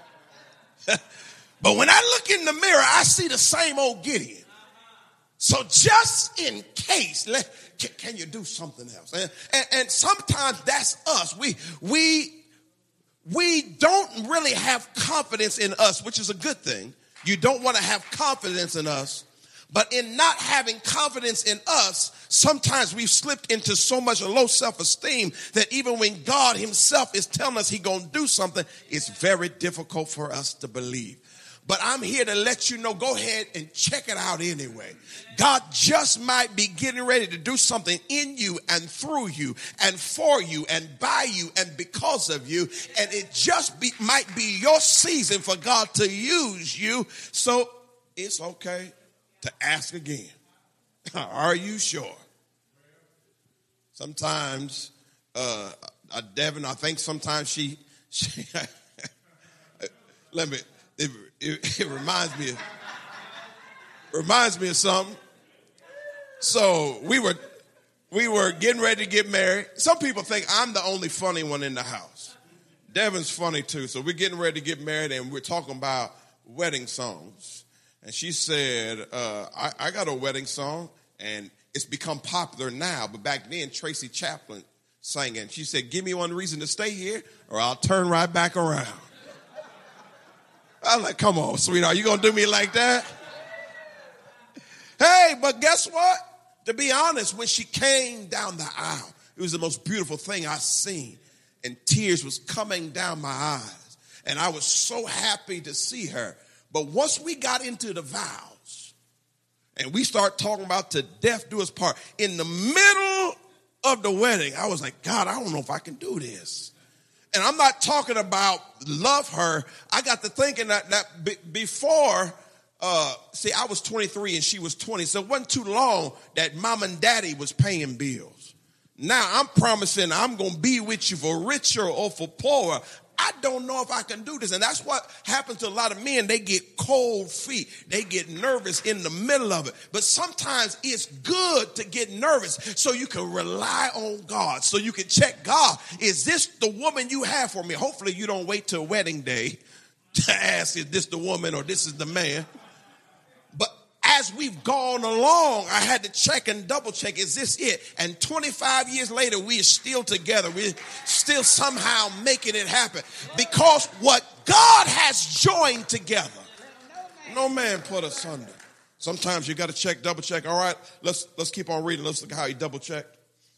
But when I look in the mirror, I see the same old Gideon. So just in case, let, can, can you do something else? And, and, and sometimes that's us. We, we, we don't really have confidence in us, which is a good thing. You don't want to have confidence in us. But in not having confidence in us, sometimes we've slipped into so much low self-esteem that even when God himself is telling us he's going to do something, it's very difficult for us to believe. But I'm here to let you know, go ahead and check it out anyway. God just might be getting ready to do something in you and through you and for you and by you and because of you. And it just be, might be your season for God to use you. So it's okay to ask again. Are you sure? Sometimes, uh, uh, Devin, I think sometimes she, she let me, it, it, it reminds me, of, reminds me of something. So we were, we were getting ready to get married. Some people think I'm the only funny one in the house. Devin's funny too. So we're getting ready to get married and we're talking about wedding songs. And she said, uh, I, I got a wedding song, and it's become popular now. But back then, Tracy Chaplin sang it. And she said, give me one reason to stay here, or I'll turn right back around. I was like, come on, sweetheart, you going to do me like that? Hey, but guess what? To be honest, when she came down the aisle, it was the most beautiful thing I've seen. And tears was coming down my eyes. And I was so happy to see her. But once we got into the vows and we start talking about to death do us part, in the middle of the wedding, I was like, God, I don't know if I can do this. And I'm not talking about love her. I got to thinking that, that b- before, uh, see, I was twenty-three and she was twenty. So it wasn't too long that mom and daddy was paying bills. Now I'm promising I'm going to be with you for richer or for poorer. I don't know if I can do this. And that's what happens to a lot of men. They get cold feet. They get nervous in the middle of it. But sometimes it's good to get nervous so you can rely on God, so you can check, God, is this the woman you have for me? Hopefully you don't wait till wedding day to ask, is this the woman or this is the man? But as we've gone along, I had to check and double check, is this it? And twenty-five years later, we are still together. We're still somehow making it happen. Because what God has joined together, no man put asunder. Sometimes you got to check, double check. All right, let's let's keep on reading. Let's look at how he double checked.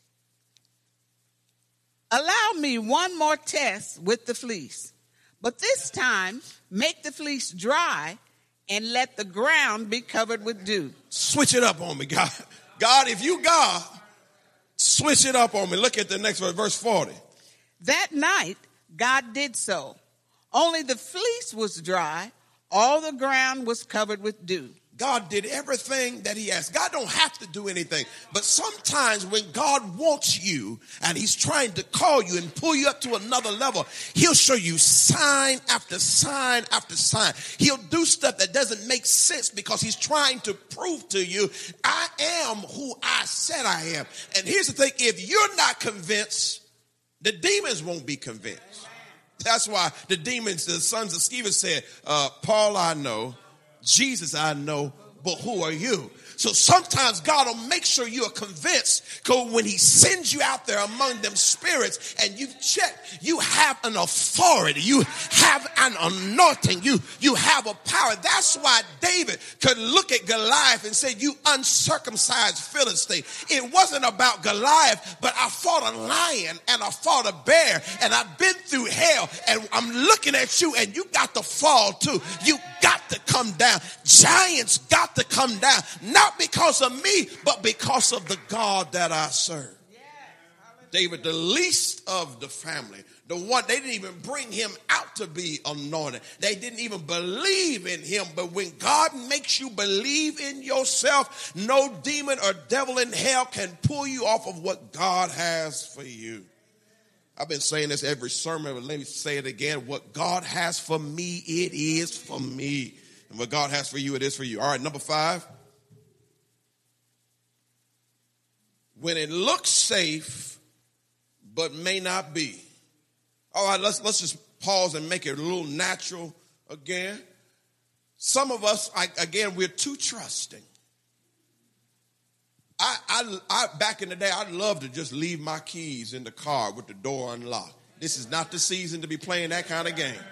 Allow me one more test with the fleece. But this time, make the fleece dry and let the ground be covered with dew. Switch it up on me, God. God, if you God, switch it up on me. Look at the next verse, verse forty. That night, God did so. Only the fleece was dry. All the ground was covered with dew. God did everything that he asked. God don't have to do anything. But sometimes when God wants you and he's trying to call you and pull you up to another level, he'll show you sign after sign after sign. He'll do stuff that doesn't make sense because he's trying to prove to you, I am who I said I am. And here's the thing, if you're not convinced, the demons won't be convinced. That's why the demons, the sons of Sceva said, uh, Paul I know, Jesus I know, but who are you? So sometimes God will make sure you are convinced, because when he sends you out there among them spirits and you've checked, you have an authority, you have an anointing, you, you have a power. That's why David could look at Goliath and say, you uncircumcised Philistine. It wasn't about Goliath, but I fought a lion and I fought a bear and I've been through hell and I'm looking at you and you got to fall too. You got to come down. Giants got to come down. Not because of me, but because of the God that I serve. David, the least of the family, the one, they didn't even bring him out to be anointed. They didn't even believe in him. But when God makes you believe in yourself, no demon or devil in hell can pull you off of what God has for you. I've been saying this every sermon, but let me say it again. What God has for me, it is for me. And what God has for you, it is for you. All right, number five. When it looks safe, but may not be. All right, let's let's just pause and make it a little natural again. Some of us, I, again, we're too trusting. I, I, I, back in the day, I'd love to just leave my keys in the car with the door unlocked. This is not the season to be playing that kind of game.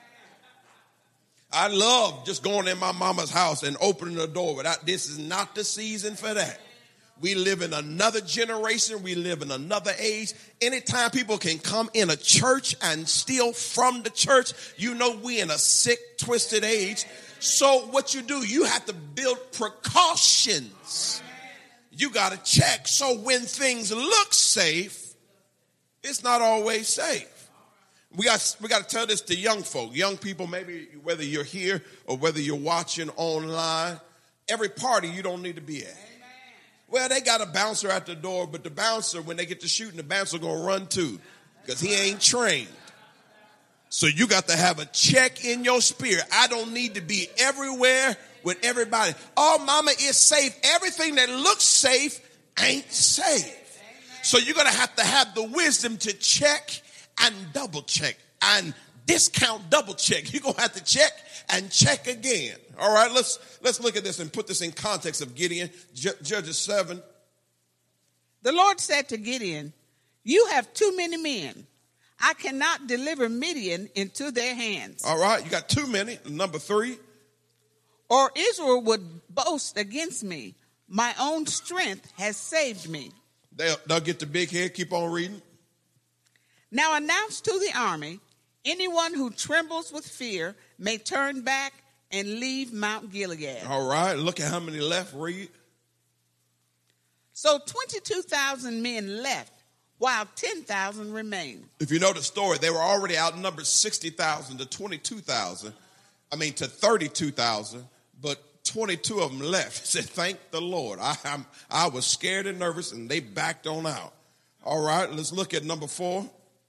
I love just going in my mama's house and opening the door without. This is not the season for that. We live in another generation. We live in another age. Anytime people can come in a church and steal from the church, you know we in a sick, twisted age. So what you do, you have to build precautions. You got to check. So when things look safe, it's not always safe. We got we got to tell this to young folk, young people, maybe whether you're here or whether you're watching online. Every party you don't need to be at. Well, they got a bouncer at the door, but the bouncer, when they get to shooting, the bouncer going to run too because he ain't trained. So you got to have a check in your spirit. I don't need to be everywhere with everybody. Oh, mama is safe. Everything that looks safe ain't safe. So you're going to have to have the wisdom to check and double check and discount double check. You're going to have to check and check again. All right, let's let's look at this and put this in context of Gideon. J- Judges seven. The Lord said to Gideon, "You have too many men. I cannot deliver Midian into their hands." All right, you got too many. Number three. "Or Israel would boast against me. My own strength has saved me." They'll, they'll get the big head. Keep on reading. "Now announce to the army, anyone who trembles with fear may turn back and leave Mount Gilead." All right, look at how many left. Read. So twenty-two thousand men left, while ten thousand remained. If you know the story, they were already outnumbered sixty thousand to twenty-two thousand. I mean, to thirty-two thousand, but twenty-two of them left. Said, thank the Lord. I, I'm, I was scared and nervous, and they backed on out. All right, let's look at number four.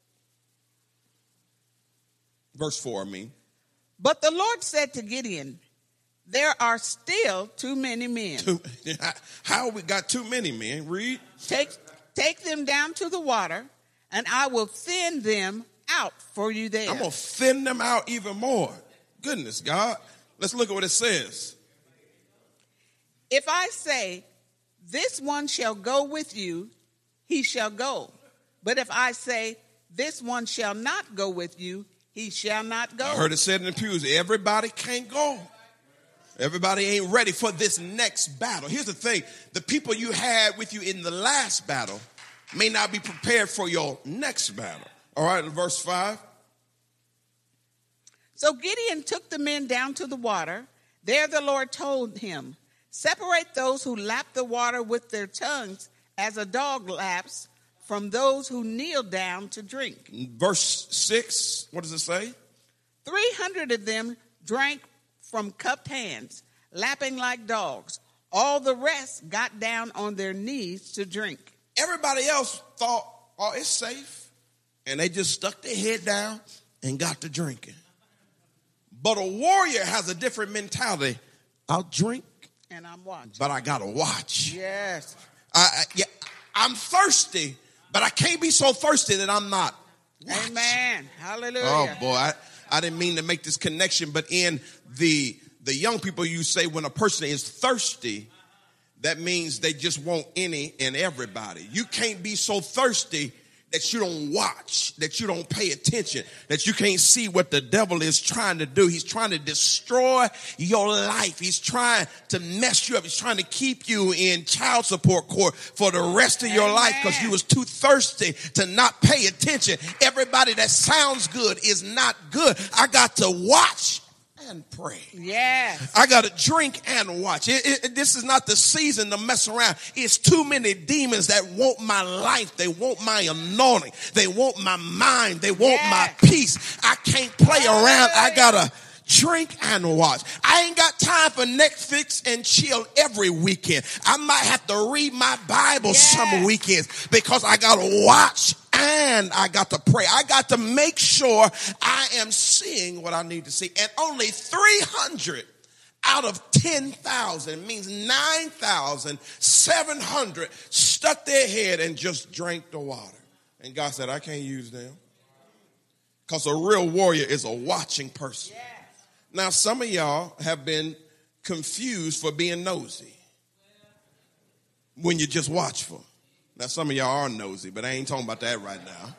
Verse four, I mean. But the Lord said to Gideon, "There are still too many men." Too, how we got too many men? Read. Take, take them down to the water, and I will thin them out for you there. I'm going to thin them out even more. Goodness, God. Let's look at what it says. "If I say, 'This one shall go with you,' he shall go. But if I say, 'This one shall not go with you,' he shall not go." I heard it said in the pews, everybody can't go. Everybody ain't ready for this next battle. Here's the thing. The people you had with you in the last battle may not be prepared for your next battle. All right, verse five. So Gideon took the men down to the water. There the Lord told him, "Separate those who lap the water with their tongues as a dog laps from those who kneel down to drink." Verse six, what does it say? Three hundred of them drank from cupped hands, lapping like dogs. All the rest got down on their knees to drink. Everybody else thought, oh, it's safe. And they just stuck their head down and got to drinking. But a warrior has a different mentality. I'll drink, and I'm watching, but I got to watch. Yes. I, I, yeah, I'm thirsty, but I can't be so thirsty that I'm not watching. Amen. Hallelujah. Oh, boy. I, I didn't mean to make this connection, but in the the young people, you say when a person is thirsty, that means they just want any and everybody. You can't be so thirsty that you don't watch, that you don't pay attention, that you can't see what the devil is trying to do. He's trying to destroy your life. He's trying to mess you up. He's trying to keep you in child support court for the rest of your Amen. life because you was too thirsty to not pay attention. Everybody that sounds good is not good. I got to watch and pray. Yes. I got to drink and watch. It, it, this is not the season to mess around. It's too many demons that want my life. They want my anointing. They want my mind. They want yes. my peace. I can't play around. I got to drink and watch. I ain't got time for Netflix and chill every weekend. I might have to read my Bible yes. some weekends because I got to watch and I got to pray. I got to make sure I am seeing what I need to see. And only three hundred out of ten thousand means nine thousand seven hundred stuck their head and just drank the water. And God said, I can't use them. Because a real warrior is a watching person. Yes. Now, some of y'all have been confused for being nosy when you're just watchful. Now, some of y'all are nosy, but I ain't talking about that right now.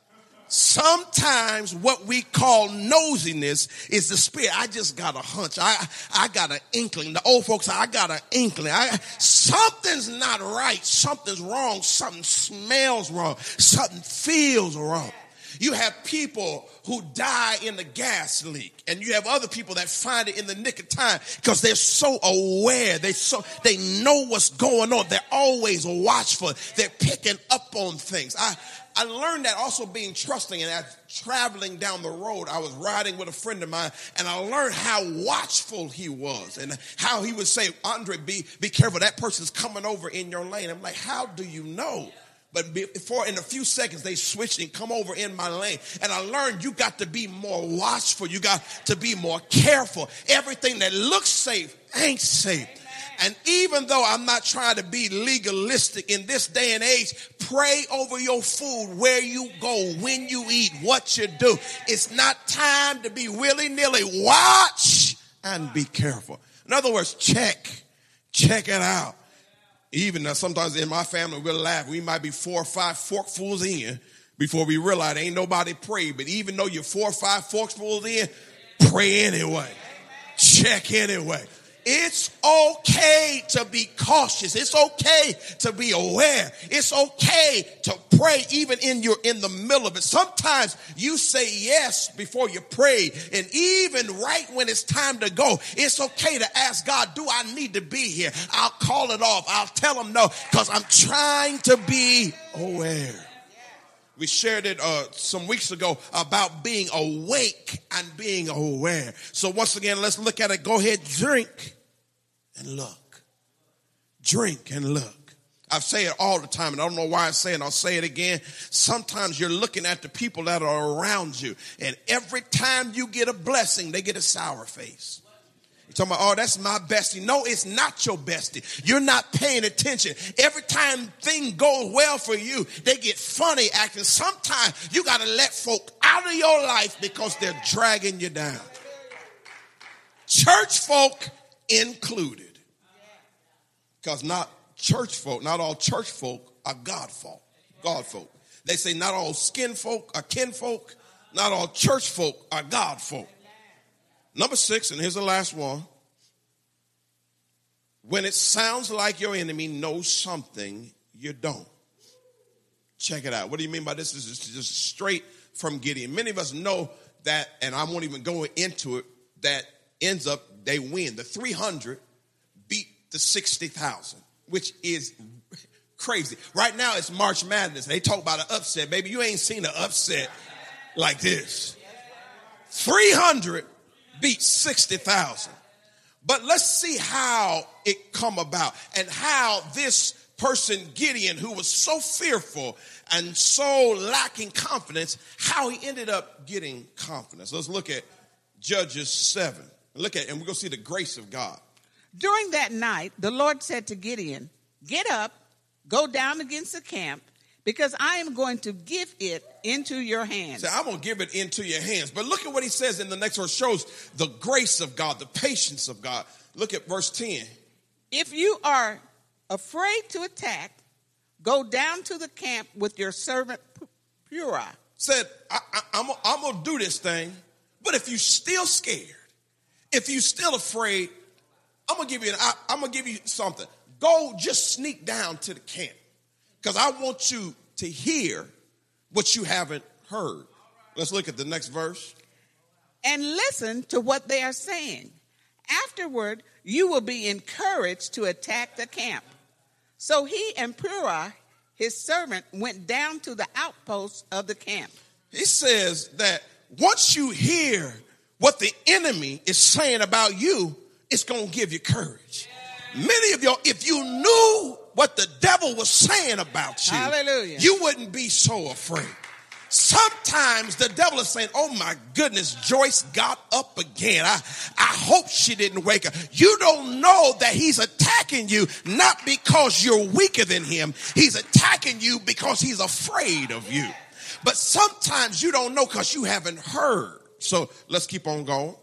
Sometimes what we call nosiness is the spirit. I just got a hunch. I I got an inkling. The old folks say, I got an inkling. I, something's not right. Something's wrong. Something smells wrong. Something feels wrong. You have people who die in the gas leak, and you have other people that find it in the nick of time because they're so aware. They so they know what's going on. They're always watchful. They're picking up on things. I I learned that also being trusting, and as traveling down the road, I was riding with a friend of mine, and I learned how watchful he was and how he would say, Andre, be be careful. That person's coming over in your lane. I'm like, how do you know? But before, in a few seconds, they switched and come over in my lane. And I learned you got to be more watchful. You got to be more careful. Everything that looks safe ain't safe. And even though I'm not trying to be legalistic in this day and age, pray over your food, where you go, when you eat, what you do. It's not time to be willy-nilly. Watch and be careful. In other words, check. Check it out. Even now, sometimes in my family, we'll laugh. We might be four or five forkfuls in before we realize ain't nobody prayed. But even though you're four or five forkfuls in, pray anyway. Check anyway. It's okay to be cautious. It's okay to be aware. It's okay to pray even in your in the middle of it. Sometimes you say yes before you pray. And even right when it's time to go, it's okay to ask God, do I need to be here? I'll call it off. I'll tell him no, because I'm trying to be aware. We shared it uh, some weeks ago about being awake and being aware. So once again, let's look at it. Go ahead, drink and look. Drink and look. I say it all the time, and I don't know why I say it. I'll say it again. Sometimes you're looking at the people that are around you, and every time you get a blessing, they get a sour face. You're talking about, oh, that's my bestie. No, it's not your bestie. You're not paying attention. Every time things go well for you, they get funny acting. Sometimes you got to let folk out of your life because they're dragging you down. Church folk included. Because not church folk, not all church folk are God folk. God folk. They say not all skin folk are kin folk. Not all church folk are God folk. Number six, and here's the last one. When it sounds like your enemy knows something you don't. Check it out. What do you mean by this? This is just straight from Gideon. Many of us know that, and I won't even go into it, that ends up they win. The three hundred beat the sixty thousand, which is crazy. Right now it's March Madness. They talk about an upset. Baby, you ain't seen an upset like this. three hundred beat sixty thousand. But let's see how it come about and how this person, Gideon, who was so fearful and so lacking confidence, how he ended up getting confidence. Let's look at Judges seven. Look at it, and we're going to see the grace of God. During that night, the Lord said to Gideon, get up, go down against the camp, because I am going to give it into your hands. So I'm going to give it into your hands. But look at what he says in the next verse. Shows the grace of God, the patience of God. Look at verse ten. If you are afraid to attack, go down to the camp with your servant Purah. Said, I, I, I'm, I'm going to do this thing, but if you're still scared, if you're still afraid, I'm going to give you an, I, I'm going to give you something. Go just sneak down to the camp. Because I want you to hear what you haven't heard. Let's look at the next verse. and listen to what they are saying. Afterward, you will be encouraged to attack the camp. So he and Purah, his servant, went down to the outposts of the camp. He says that once you hear what the enemy is saying about you, it's going to give you courage. Many of y'all, if you knew what the devil was saying about you, Hallelujah, you wouldn't be so afraid. Sometimes the devil is saying, oh my goodness, Joyce got up again. I, I hope she didn't wake up. You don't know that he's attacking you, not because you're weaker than him. He's attacking you because he's afraid of you. But sometimes you don't know because you haven't heard. So let's keep on going.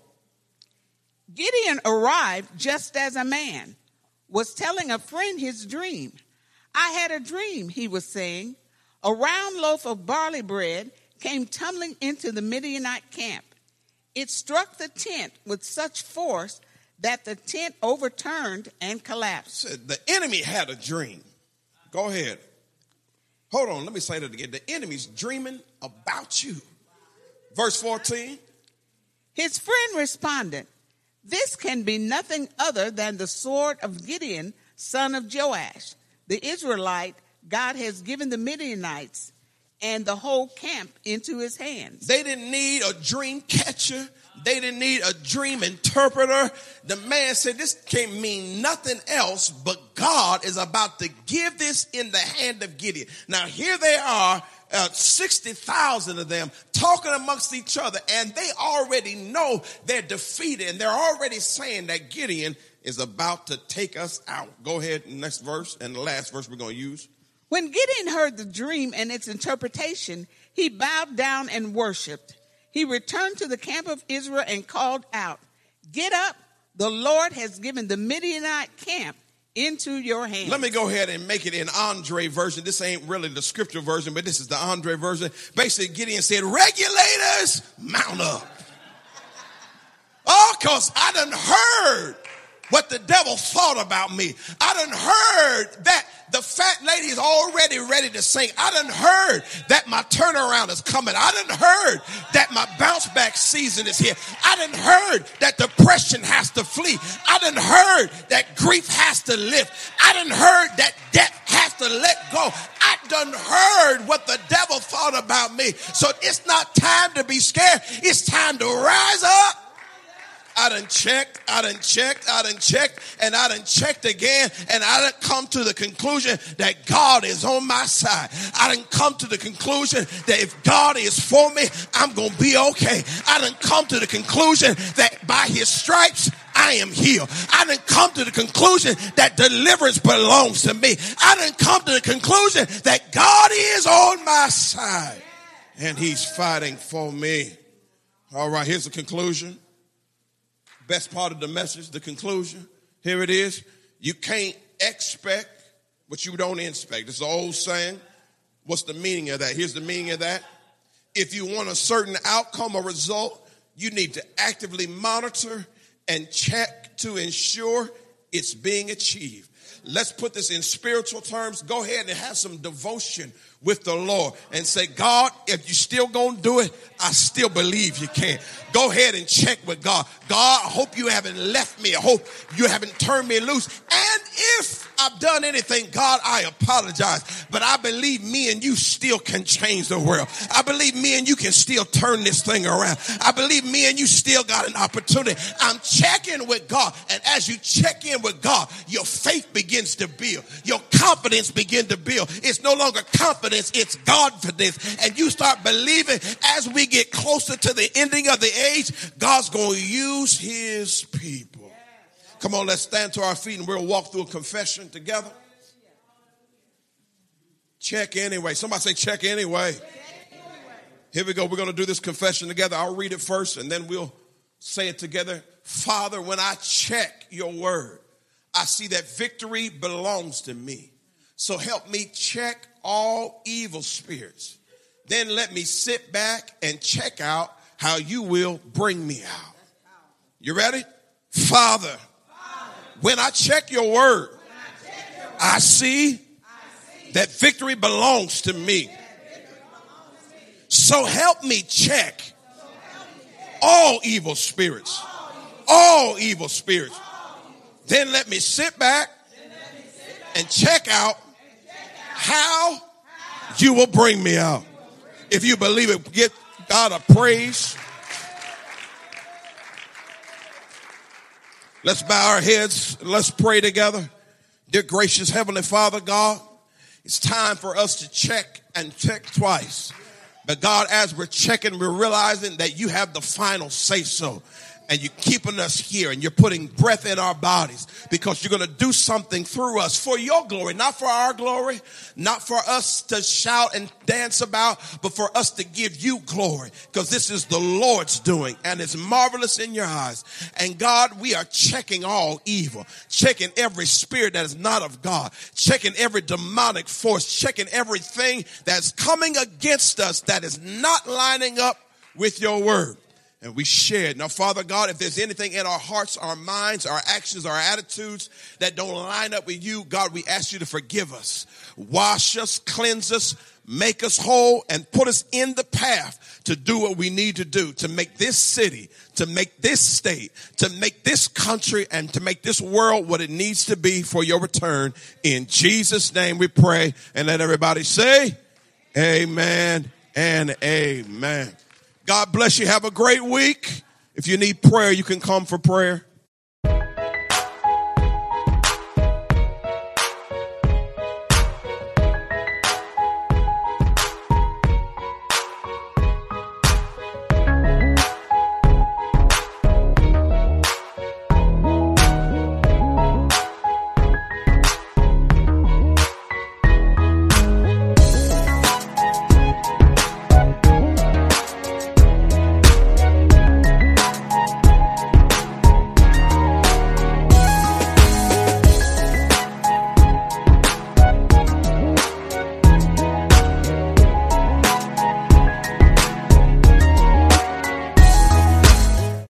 Gideon arrived just as a man was telling a friend his dream. I had a dream, he was saying. A round loaf of barley bread came tumbling into the Midianite camp. It struck the tent with such force that the tent overturned and collapsed. Said the enemy had a dream. Go ahead. Hold on, let me say that again. The enemy's dreaming about you. Verse fourteen. His friend responded, this can be nothing other than the sword of Gideon, son of Joash, the Israelite God has given the Midianites and the whole camp into his hands. They didn't need a dream catcher. They didn't need a dream interpreter. The man said, this can't mean nothing else, but God is about to give this in the hand of Gideon. Now, here they are, uh, sixty thousand of them talking amongst each other, and they already know they're defeated, and they're already saying that Gideon is about to take us out. Go ahead, next verse, and the last verse we're going to use. When Gideon heard the dream and its interpretation, he bowed down and worshiped. He returned to the camp of Israel and called out, get up, the Lord has given the Midianite camp into your hands. Let me go ahead and make it in Andre version. This ain't really the scripture version, but this is the Andre version. Basically, Gideon said, regulators, mount up. Oh, because I done heard what the devil thought about me. I done heard that the fat lady is already ready to sing. I done heard that my turnaround is coming. I done heard that my bounce back season is here. I done heard that depression has to flee. I done heard that grief has to lift. I done heard that death has to let go. I done heard what the devil thought about me. So it's not time to be scared. It's time to rise up. I done checked, I done checked, I done checked, and I done checked again, and I done come to the conclusion that God is on my side. I done come to the conclusion that if God is for me, I'm going to be okay. I done come to the conclusion that by his stripes, I am healed. I done come to the conclusion that deliverance belongs to me. I done come to the conclusion that God is on my side, and he's fighting for me. All right, here's the conclusion. Best part of the message, the conclusion. Here it is. You can't expect what you don't inspect. It's an old saying. What's the meaning of that? Here's the meaning of that. If you want a certain outcome or result, you need to actively monitor and check to ensure it's being achieved. Let's put this in spiritual terms. Go ahead and have some devotion with the Lord and say, God, if you still gonna do it, I still believe you can. Go ahead and check with God. God, I hope you haven't left me. I hope you haven't turned me loose. And if I've done anything, God, I apologize. But I believe me and you still can change the world. I believe me and you can still turn this thing around. I believe me and you still got an opportunity. I'm checking with God. And as you check in with God, your faith begins to build. Your confidence begins to build. It's no longer confidence, it's Godfidence. And you start believing as we get closer to the ending of the age, God's going to use his people. Come on, let's stand to our feet and we'll walk through a confession together. Check anyway. Somebody say check anyway. Here we go. We're going to do this confession together. I'll read it first and then we'll say it together. Father, when I check your word, I see that victory belongs to me. So help me check all evil spirits. Then let me sit back and check out how you will bring me out. You ready? Father, when I check your word, I see that victory belongs to me. So help me check all evil spirits. All evil spirits. Then let me sit back and check out how you will bring me out. If you believe it, give God a praise. Let's bow our heads. Let's pray together. Dear gracious Heavenly Father, God, it's time for us to check and check twice. But God, as we're checking, we're realizing that you have the final say so. And you're keeping us here and you're putting breath in our bodies because you're going to do something through us for your glory, not for our glory, not for us to shout and dance about, but for us to give you glory because this is the Lord's doing and it's marvelous in your eyes. And God, we are checking all evil, checking every spirit that is not of God, checking every demonic force, checking everything that's coming against us that is not lining up with your word. And we shared. Now, Father God, if there's anything in our hearts, our minds, our actions, our attitudes that don't line up with you, God, we ask you to forgive us. Wash us, cleanse us, make us whole, and put us in the path to do what we need to do, to make this city, to make this state, to make this country, and to make this world what it needs to be for your return. In Jesus' name we pray. And let everybody say, amen and amen. God bless you. Have a great week. If you need prayer, you can come for prayer.